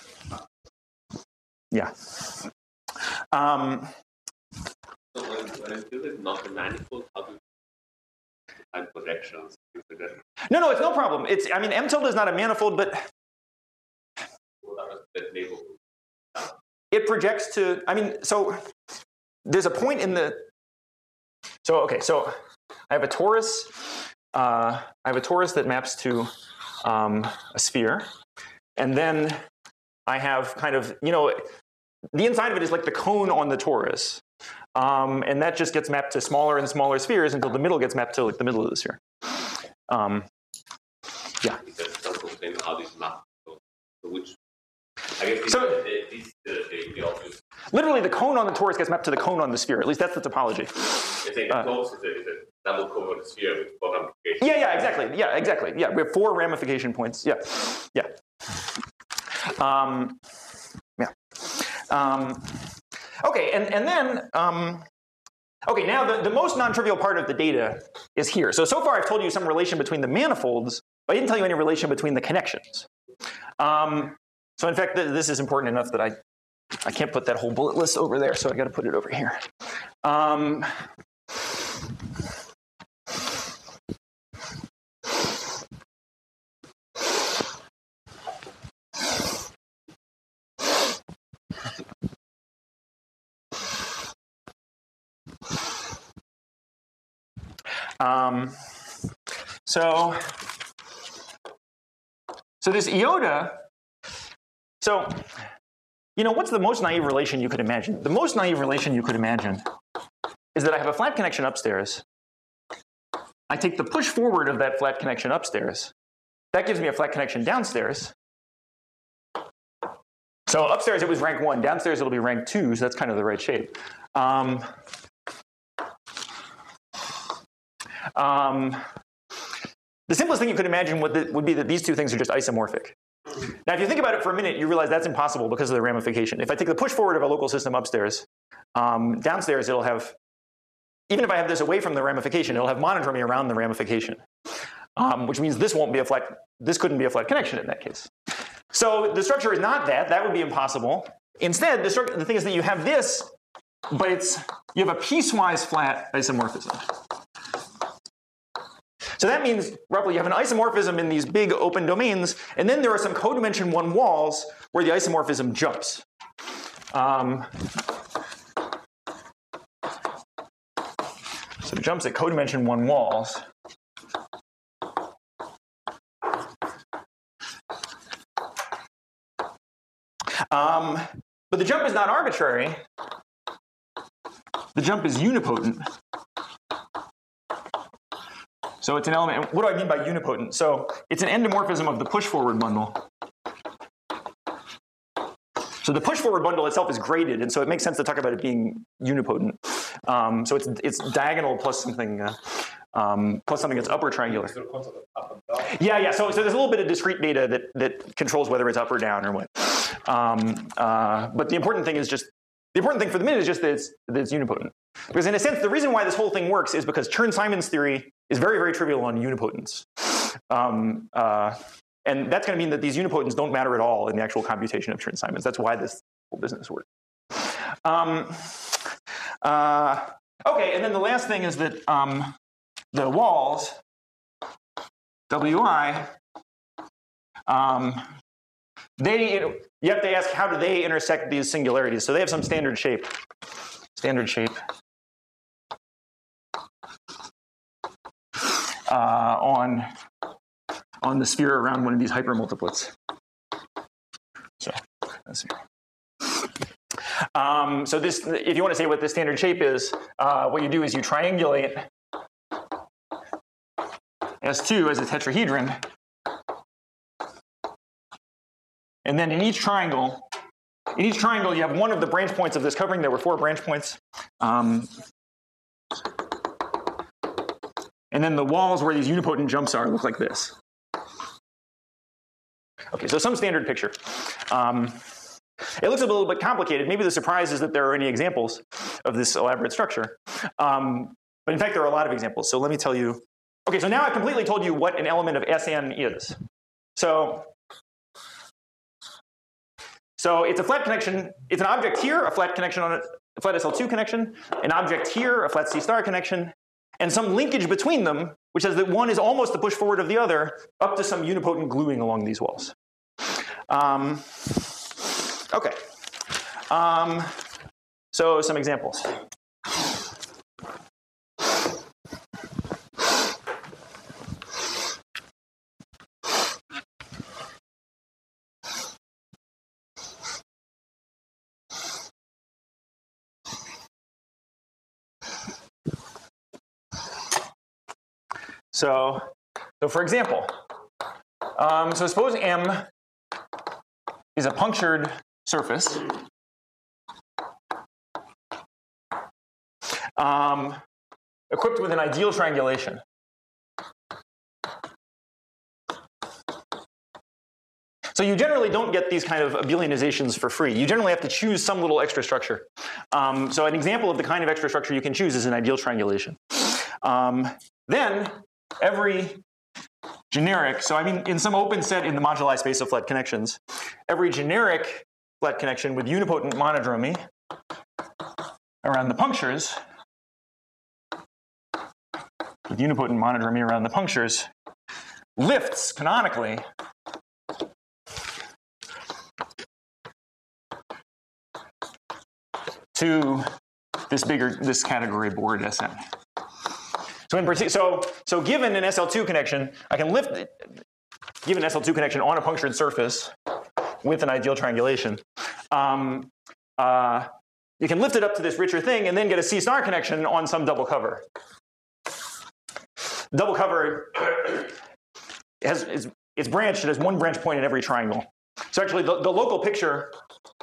Speaker 1: yeah. Um,
Speaker 3: So when, when I do it not a manifold, how do you find projections? Things like that?
Speaker 1: no, no, it's no problem. It's, I mean, M tilde is not a manifold, but
Speaker 3: What are that neighborhood?
Speaker 1: it projects to. I mean, so there's a point in the. So okay, so I have a torus. Uh, I have a torus that maps to um, a sphere, and then I have kind of, you know, the inside of it is like the cone on the torus, um, and that just gets mapped to smaller and smaller spheres until the middle gets mapped to like the middle of the sphere. Um, yeah.
Speaker 3: That's also explain how this map. So, so which I guess this,
Speaker 1: So-
Speaker 3: the, this the, the, the obvious.
Speaker 1: Literally, the cone on the torus gets mapped to the cone on the sphere. At least that's the topology.
Speaker 3: I think
Speaker 1: Uh,
Speaker 3: the close is a, is a double cover of the sphere with four ramifications.
Speaker 1: Yeah, yeah, exactly. Yeah, exactly. Yeah, we have four ramification points. Yeah, yeah. Um, yeah. Um, okay, and, and then, um, okay, now the, the most non-trivial part of the data is here. So, so far I've told you some relation between the manifolds, but I didn't tell you any relation between the connections. Um, so in fact, th this is important enough that I, I can't put that whole bullet list over there, so I gotta put it over here. Um, Um, so, so this iota, so, you know, what's the most naive relation you could imagine? The most naive relation you could imagine is that I have a flat connection upstairs. I take the push forward of that flat connection upstairs. That gives me a flat connection downstairs. So upstairs it was rank one, downstairs it'll be rank two, so that's kind of the right shape. Um, Um, the simplest thing you could imagine would, the, would be that these two things are just isomorphic. Now, if you think about it for a minute, you realize that's impossible because of the ramification. If I take the push forward of a local system upstairs, um, downstairs it'll have, even if I have this away from the ramification, it'll have monodromy around the ramification, um, which means this won't be a flat, this couldn't be a flat connection in that case. So the structure is not that, that would be impossible. Instead, the, structure, the thing is that you have this, but it's, you have a piecewise flat isomorphism. So that means, roughly, you have an isomorphism in these big open domains, and then there are some codimension one walls where the isomorphism jumps. Um, so it jumps at codimension one walls. Um, but the jump is not arbitrary. The jump is unipotent. So it's an element. What do I mean by unipotent? So it's an endomorphism of the push forward bundle. So the push forward bundle itself is graded, and so it makes sense to talk about it being unipotent. Um, so it's it's diagonal plus something uh, um, plus something that's upper triangular.
Speaker 2: So the concept of up and down.
Speaker 1: Yeah, yeah. So, so there's a little bit of discrete data that that controls whether it's up or down or what. Um, uh, but the important thing is just, the important thing for the minute is just that it's, that it's unipotent. Because in a sense, the reason why this whole thing works is because Chern-Simons theory is very, very trivial on unipotents. Um, uh, and that's going to mean that these unipotents don't matter at all in the actual computation of Chern-Simons. That's why this whole business works. Um, uh, okay, and then the last thing is that um, the walls, Wi, um, they, you have to ask how do they intersect these singularities. So they have some standard shape. Standard shape uh, on, on the sphere around one of these hypermultiplets. So let's see. Um, so this, if you want to say what the standard shape is, uh, what you do is you triangulate S two as a tetrahedron, and then in each triangle, in each triangle you have one of the branch points of this covering. There were four branch points. Um, and then the walls where these unipotent jumps are look like this. Okay, so some standard picture. Um, It looks a little bit complicated. Maybe the surprise is that there are any examples of this elaborate structure. Um, but in fact, there are a lot of examples. So let me tell you. Okay, so now I've completely told you what an element of S N is. So, so it's a flat connection. It's an object here, a flat connection on a, a flat S L two connection, an object here, a flat C star connection, and some linkage between them, which says that one is almost the push forward of the other up to some unipotent gluing along these walls. Um, Okay, um, so some examples. So, so for example, um, so suppose M is a punctured surface, um, equipped with an ideal triangulation. So you generally don't get these kind of abelianizations for free. You generally have to choose some little extra structure. Um, so an example of the kind of extra structure you can choose is an ideal triangulation. Um, then every generic, so I mean in some open set in the moduli space of flat connections, every generic flat connection with unipotent monodromy around the punctures, with unipotent monodromy around the punctures, lifts canonically to this bigger, this category board S N. So in particular, so so given an S L two connection, I can lift it, given an S L two connection on a punctured surface with an ideal triangulation. Um, uh, you can lift it up to this richer thing and then get a C star connection on some double cover. Double cover has is it's branched. It has one branch point in every triangle. So actually, the, the local picture,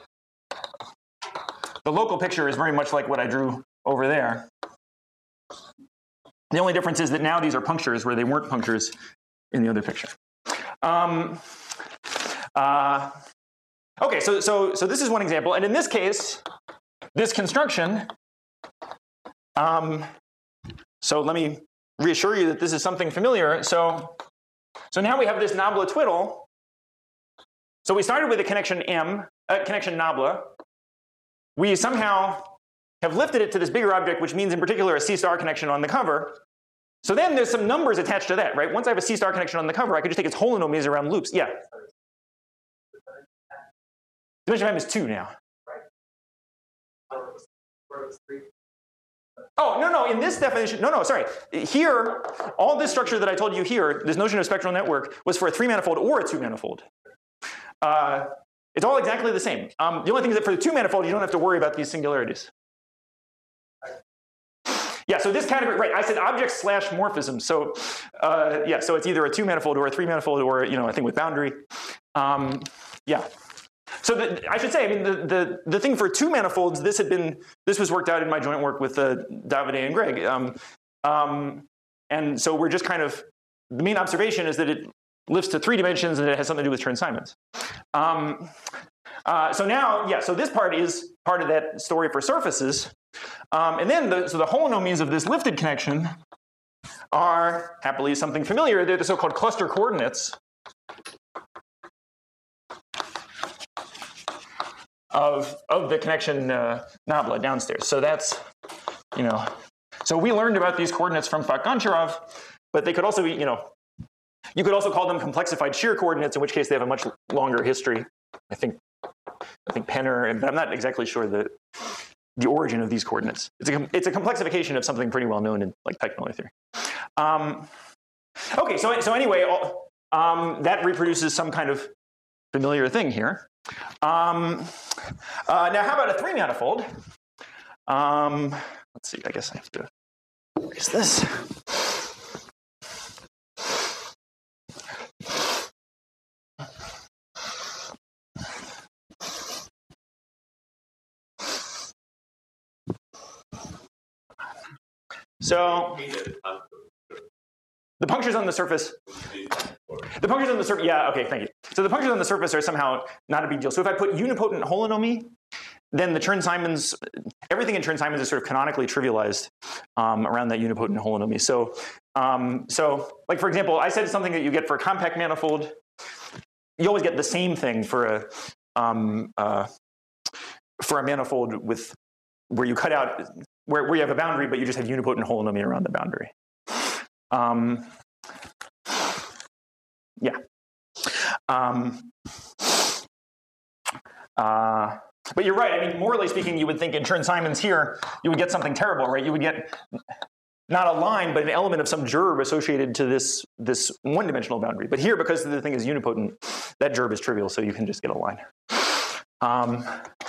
Speaker 1: the local picture is very much like what I drew over there. The only difference is that now these are punctures where they weren't punctures in the other picture. Um, uh, okay, so so so this is one example, and in this case, this construction. Um, so let me reassure you that this is something familiar. So so now we have this nabla twiddle. So we started with a connection M, a connection nabla. We somehow have lifted it to this bigger object, which means in particular a C star connection on the cover. So then there's some numbers attached to that, right? Once I have a C star connection on the cover, I could just take its holonomies around loops. Yeah. Dimension of M is two now. Oh, no, no, in this definition, no, no, sorry. Here, all this structure that I told you here, this notion of spectral network, was for a three manifold or a two manifold. Uh, it's all exactly the same. Um, the only thing is that for the two manifold, you don't have to worry about these singularities. Yeah, so this category, right, I said object slash morphism. So uh, yeah, so it's either a two manifold or a three manifold or, you know, I think with boundary. Um, yeah. So the, I should say, I mean, the, the, the thing for two manifolds, this had been, this was worked out in my joint work with uh, Davide and Greg. Um, um, and so we're just kind of, the main observation is that it lifts to three dimensions and it has something to do with Chern-Simons. Um, uh, so now, yeah, so this part is part of that story for surfaces. Um, and then, the, so the holonomies of this lifted connection are, happily, something familiar. They're the so-called cluster coordinates of, of the connection uh, nabla downstairs. So that's, you know, so we learned about these coordinates from Fakh-Goncharov, but they could also be, you know, you could also call them complexified shear coordinates, in which case they have a much longer history. I think, I think Penner, but I'm not exactly sure the, the origin of these coordinates. It's a, it's a complexification of something pretty well known in like technoid theory. Um, okay, so, so anyway, um, that reproduces some kind of familiar thing here. Um, uh, now, how about a three manifold? Um, let's see, I guess I have to erase this. So the punctures on the surface, the punctures on the surface, yeah, okay, thank you. So the punctures on the surface are somehow not a big deal. So if I put unipotent holonomy, then the Chern-Simons, everything in Chern-Simons is sort of canonically trivialized um, around that unipotent holonomy. So, um, so like for example, I said something that you get for a compact manifold. You always get the same thing for a um, uh, for a manifold with where you cut out where, where you have a boundary, but you just have unipotent holonomy around the boundary. Um, yeah. Um, uh, but you're right. I mean, morally speaking, you would think in Chern-Simons here, you would get something terrible, right? You would get not a line, but an element of some gerb associated to this, this one-dimensional boundary. But here, because the thing is unipotent, that gerb is trivial, so you can just get a line. Um,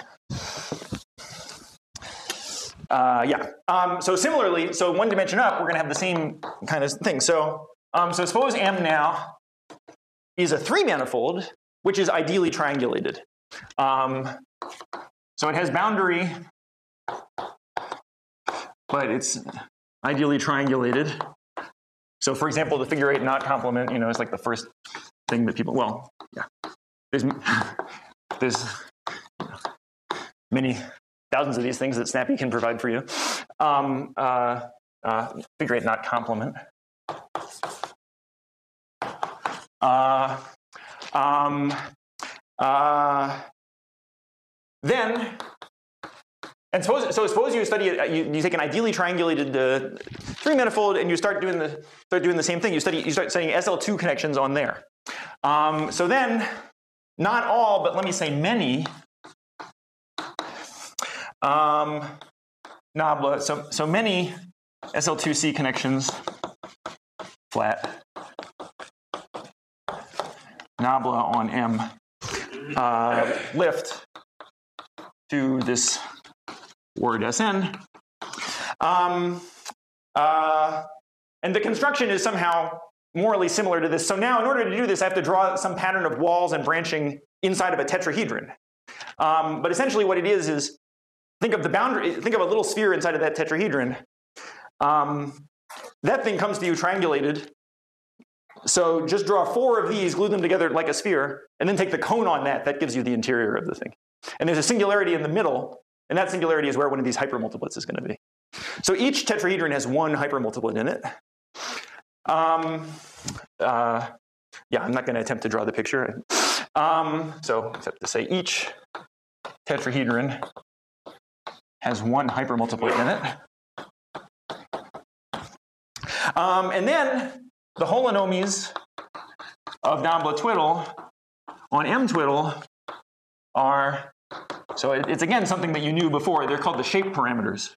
Speaker 1: uh, yeah. Um, so similarly, so one dimension up, we're going to have the same kind of thing. So, um, so suppose M now is a three-manifold, which is ideally triangulated. Um, so it has boundary, but it's ideally triangulated. So for example, the figure eight knot complement, you know, is like the first thing that people, well, yeah. There's, there's many thousands of these things that Snappy can provide for you. Um, uh, uh, figure eight knot complement. Uh, um, uh, then, and suppose, so suppose you study it, you, you take an ideally triangulated uh, three manifold and you start doing the start doing the same thing. You study you start studying S L two connections on there. Um, so then, not all, but let me say many. Um, nabla. So so many S L two C connections flat. Nabla on M uh, lift to this word S N. Um, uh, and the construction is somehow morally similar to this. So now in order to do this, I have to draw some pattern of walls and branching inside of a tetrahedron. Um, but essentially what it is is, think of the boundary, think of a little sphere inside of that tetrahedron. Um, that thing comes to you triangulated. So just draw four of these, glue them together like a sphere, and then take the cone on that. That gives you the interior of the thing. And there's a singularity in the middle, and that singularity is where one of these hypermultiplets is going to be. So each tetrahedron has one hypermultiplet in it. Um, uh, yeah, I'm not going to attempt to draw the picture. Um, so except to say each tetrahedron has one hypermultiplet in it. Um, and then the holonomies of Nabla twiddle on M twiddle are, so it, it's again something that you knew before. They're called the shape parameters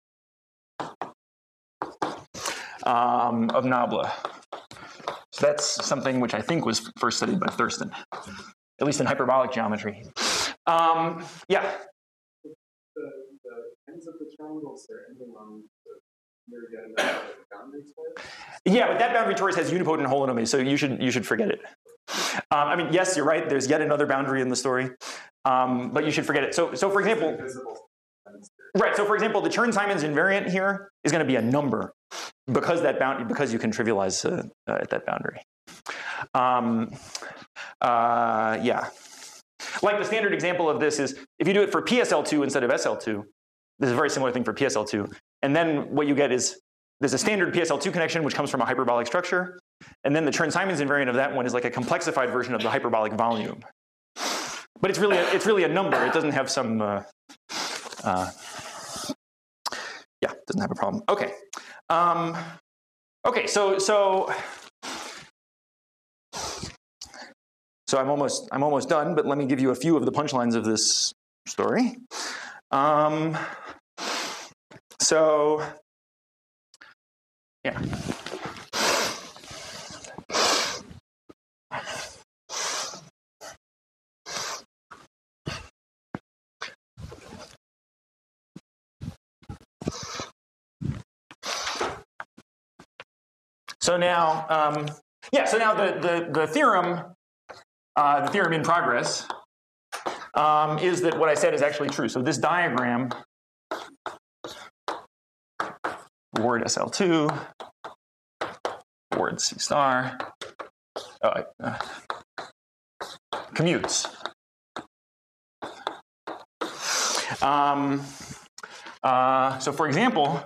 Speaker 1: um, of Nabla. So that's something which I think was first studied by Thurston, at least in hyperbolic geometry. Um, yeah?
Speaker 4: The, the ends of the triangles are ending on the near the end of the boundary torus?
Speaker 1: Yeah, but that boundary torus has unipotent holonomy, so you should you should forget it. Um, I mean, yes, you're right. There's yet another boundary in the story, um, but you should forget it. So, so for example, right. So, for example, the Chern-Simons invariant here is going to be a number because that boundary because you can trivialize uh, uh, at that boundary. Um, uh, yeah. Like the standard example of this is if you do it for P S L two instead of S L two, this is a very similar thing for P S L two. And then what you get is there's a standard P S L two connection which comes from a hyperbolic structure. And then the Chern-Simons invariant of that one is like a complexified version of the hyperbolic volume. But it's really a, it's really a number. It doesn't have some, uh, uh, yeah, it doesn't have a problem. Okay. Um, okay, so, so, so I'm almost, I'm almost done, but let me give you a few of the punchlines of this story. Um, so, yeah. So now, um, yeah, so now the, the, the theorem, uh, the theorem in progress, um, is that what I said is actually true. So this diagram, ward S L two, ward C star, uh, uh, commutes. Um, uh, so for example,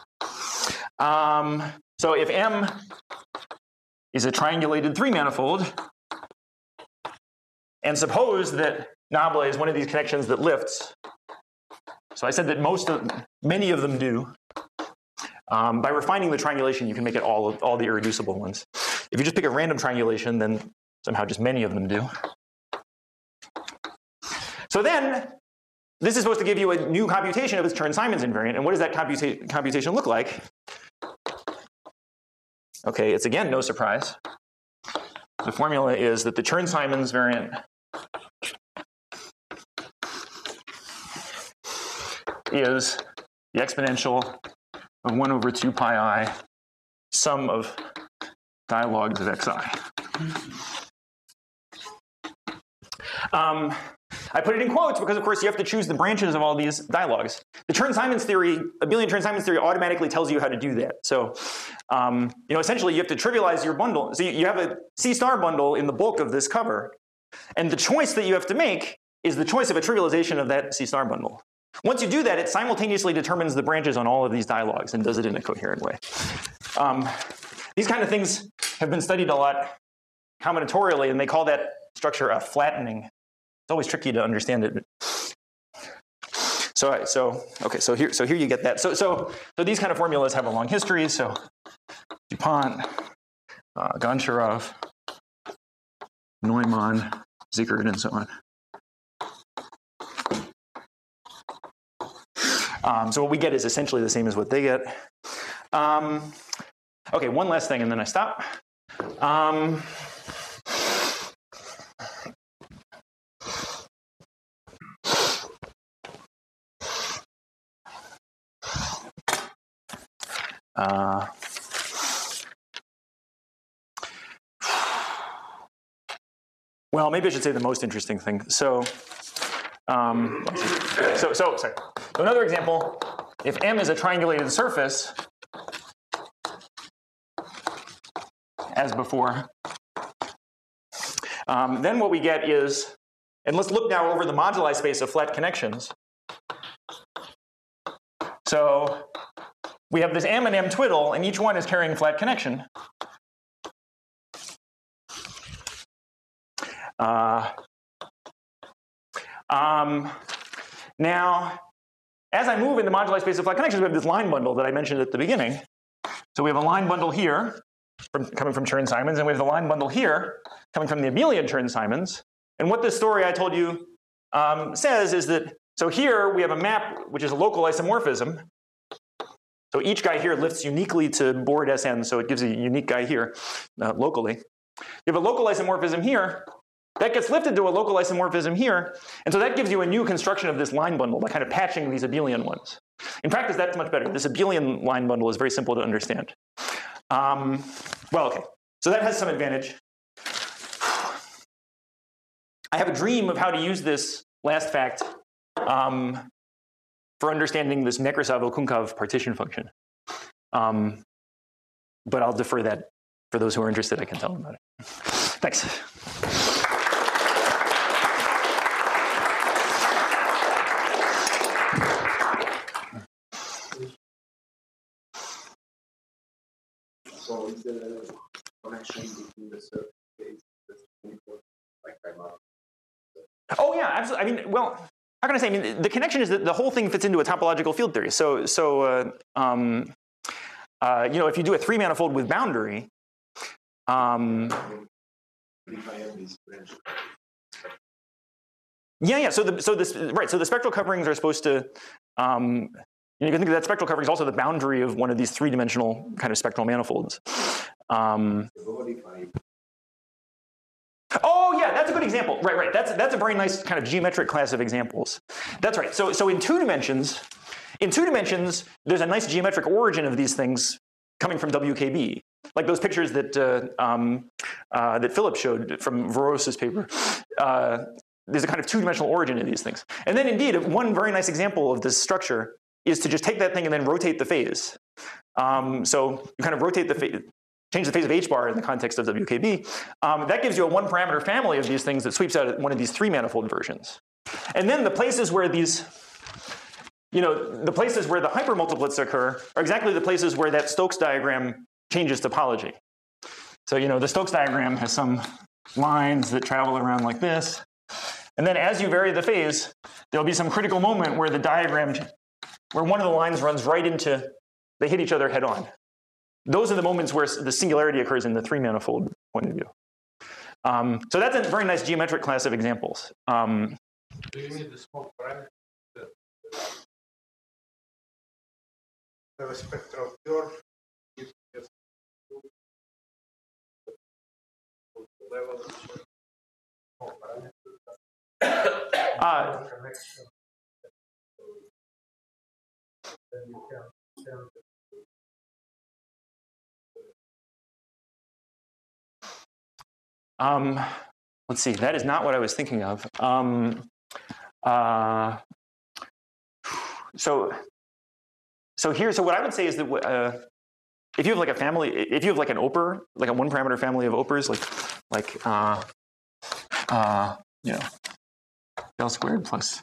Speaker 1: um, so if M is a triangulated three-manifold, and suppose that Nabla is one of these connections that lifts, so I said that most of, many of them do. Um, by refining the triangulation, you can make it all, all the irreducible ones. If you just pick a random triangulation, then somehow just many of them do. So then, this is supposed to give you a new computation of its Chern-Simons invariant, and what does that computa computation look like? Okay, it's again no surprise. The formula is that the Chern-Simons variant is the exponential of one over two pi I sum of dialogues of xi. Um, I put it in quotes because, of course, you have to choose the branches of all these dialogues. The Chern-Simons theory, abelian Chern-Simons theory automatically tells you how to do that. So, um, you know, essentially you have to trivialize your bundle. So you, you have a C star bundle in the bulk of this cover. And the choice that you have to make is the choice of a trivialization of that C star bundle. Once you do that, it simultaneously determines the branches on all of these dialogues and does it in a coherent way. Um, these kind of things have been studied a lot combinatorially, and they call that structure a flattening. It's always tricky to understand it. So, so okay, so here, so here you get that. So, so, so these kind of formulas have a long history. So, DuPont, uh, Goncharov, Neumann, Zickert, and so on. Um, so what we get is essentially the same as what they get. Um, okay, one last thing, and then I stop. Um, Uh, well, maybe I should say the most interesting thing. So, um, so, so, sorry. So another example, if M is a triangulated surface, as before, um, then what we get is, and let's look now over the moduli space of flat connections. So, we have this M and M twiddle, and each one is carrying flat connection. Uh, um, now, as I move in the moduli space of flat connections, we have this line bundle that I mentioned at the beginning. So we have a line bundle here, from, coming from Chern-Simons, and we have the line bundle here, coming from the abelian Chern-Simons. And what this story I told you um, says is that, so here we have a map which is a local isomorphism. So each guy here lifts uniquely to board S N, so it gives a unique guy here uh, locally. You have a local isomorphism here. That gets lifted to a local isomorphism here. And so that gives you a new construction of this line bundle by kind of patching these abelian ones. In practice, that's much better. This abelian line bundle is very simple to understand. Um, well, okay. So that has some advantage. I have a dream of how to use this last fact um, for understanding this Nekrasov-Okunkov partition function. Um, but I'll defer that. For those who are interested, I can tell them about it. Thanks.
Speaker 4: the connection between the surface phase and the like Riemann?
Speaker 1: Oh yeah, absolutely. I mean, well, how can I say? I mean, the connection is that the whole thing fits into a topological field theory. So, so uh, um, uh, you know, if you do a three manifold with boundary, um, yeah, yeah. So the so this right. So the spectral coverings are supposed to. Um, you, know, you can think of that spectral covering is also the boundary of one of these three-dimensional kind of spectral manifolds. Um, Oh yeah, that's a good example. Right, right. That's that's a very nice kind of geometric class of examples. That's right. So so in two dimensions, in two dimensions, there's a nice geometric origin of these things coming from W K B, like those pictures that uh, um, uh, that Philip showed from Varos's paper. Uh, there's a kind of two-dimensional origin of these things. And then indeed, one very nice example of this structure is to just take that thing and then rotate the phase. Um, so you kind of rotate the phase. Change the phase of H bar in the context of W K B, um, that gives you a one-parameter family of these things that sweeps out one of these three-manifold versions. And then the places where these, you know, the places where the hypermultiplets occur are exactly the places where that Stokes diagram changes topology. So, you know, the Stokes diagram has some lines that travel around like this. And then as you vary the phase, there'll be some critical moment where the diagram, where one of the lines runs right into, they hit each other head on. Those are the moments where the singularity occurs in the three-manifold point of view. Um, so that's a very nice geometric class of examples. Um,
Speaker 2: Do you need the small parameter? The, the spectral pure is just the level of small parameter.
Speaker 1: uh,
Speaker 2: Connection. Then you can send it.
Speaker 1: Um, let's see, that is not what I was thinking of. Um, uh, so, so here, so what I would say is that uh, if you have like a family, if you have like an Oper, like a one-parameter family of Opers, like, like, uh, uh, you know, del squared plus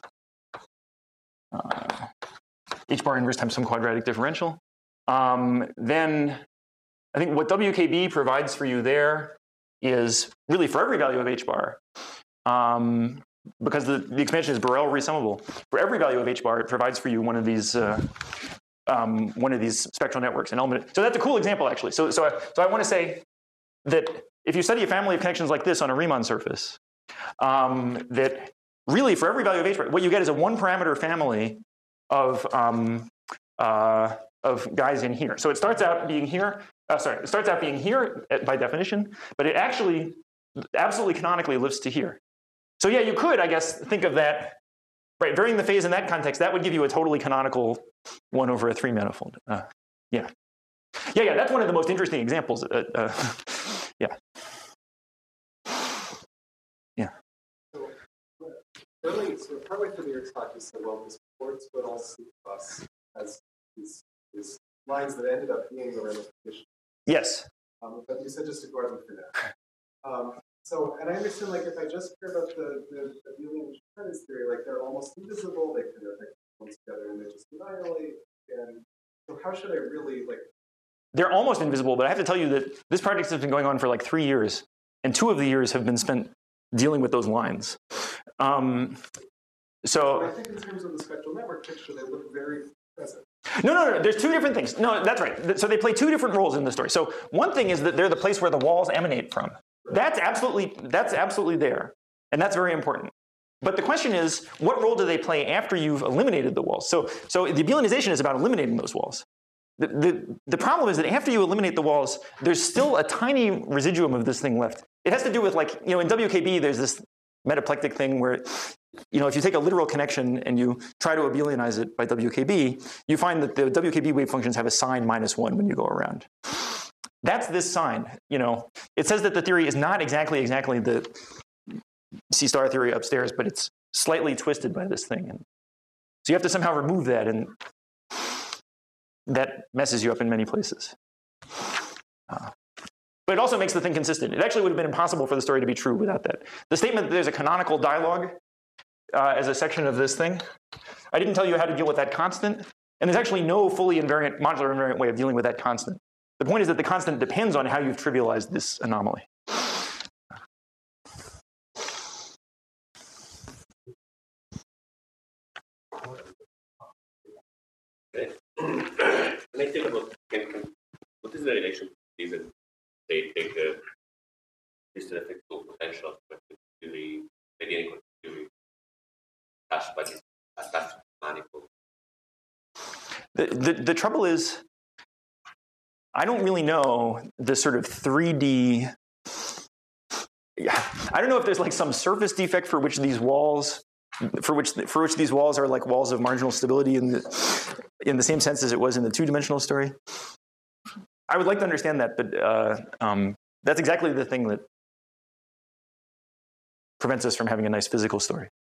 Speaker 1: uh, H bar inverse times some quadratic differential, um, then I think what W K B provides for you there is really for every value of H bar, um, because the, the expansion is Borel resummable. For every value of H bar, it provides for you one of these uh, um, one of these spectral networks, an element. So that's a cool example, actually. So so I, so I want to say that if you study a family of connections like this on a Riemann surface, um, that really for every value of H bar, what you get is a one-parameter family of um, uh, of guys in here. So it starts out being here. Uh, sorry, it starts out being here by definition, but it actually absolutely canonically lifts to here. So yeah, you could, I guess, think of that, right, varying the phase in that context, that would give you a totally canonical one over a three manifold. Uh, yeah. Yeah, yeah, that's one of the most interesting examples. Uh, uh, yeah. Yeah.
Speaker 4: So, really, so partway through your talk, you said, well, this supports what all C plus has these, these lines that ended up being the ramification.
Speaker 1: Yes.
Speaker 4: Um, but you said just ignore them for now. Um, so, and I understand, like, if I just care about the, the, the Abelian Chinese theory, like, they're almost invisible, they kind of like come together and they just annihilate. And so how should I really, like...
Speaker 1: They're almost invisible, but I have to tell you that this project has been going on for like three years, and two of the years have been spent dealing with those lines. Um, so...
Speaker 4: I think in terms of the spectral network picture, they look very present.
Speaker 1: No, no, no, there's two different things. No, that's right. So they play two different roles in the story. So one thing is that they're the place where the walls emanate from. That's absolutely, that's absolutely there. And that's very important. But the question is, what role do they play after you've eliminated the walls? So, so the abelianization is about eliminating those walls. The, the, the problem is that after you eliminate the walls, there's still a tiny residuum of this thing left. It has to do with, like, you know, in W K B, there's this metaplectic thing where, you know, if you take a literal connection and you try to abelianize it by W K B, you find that the W K B wave functions have a sign minus one when you go around. That's this sign, you know. It says that the theory is not exactly exactly the C star theory upstairs, but it's slightly twisted by this thing. And so you have to somehow remove that, and that messes you up in many places. Uh, But it also makes the thing consistent. It actually would have been impossible for the story to be true without that. The statement that there's a canonical dialogue uh, as a section of this thing, I didn't tell you how to deal with that constant. And there's actually no fully invariant, modular invariant way of dealing with that constant. The point is that the constant depends on how you've trivialized this anomaly.
Speaker 3: Okay. When I think about can, can, what is the relation between these and they take the distant effect to potential theory, median theory, attached by this attached manifold?
Speaker 1: The, the, the trouble is, I don't really know the sort of three D, yeah, I don't know if there's like some surface defect for which these walls, for which for which these walls are like walls of marginal stability in the, in the same sense as it was in the two-dimensional story. I would like to understand that, but uh, um, that's exactly the thing that prevents us from having a nice physical story.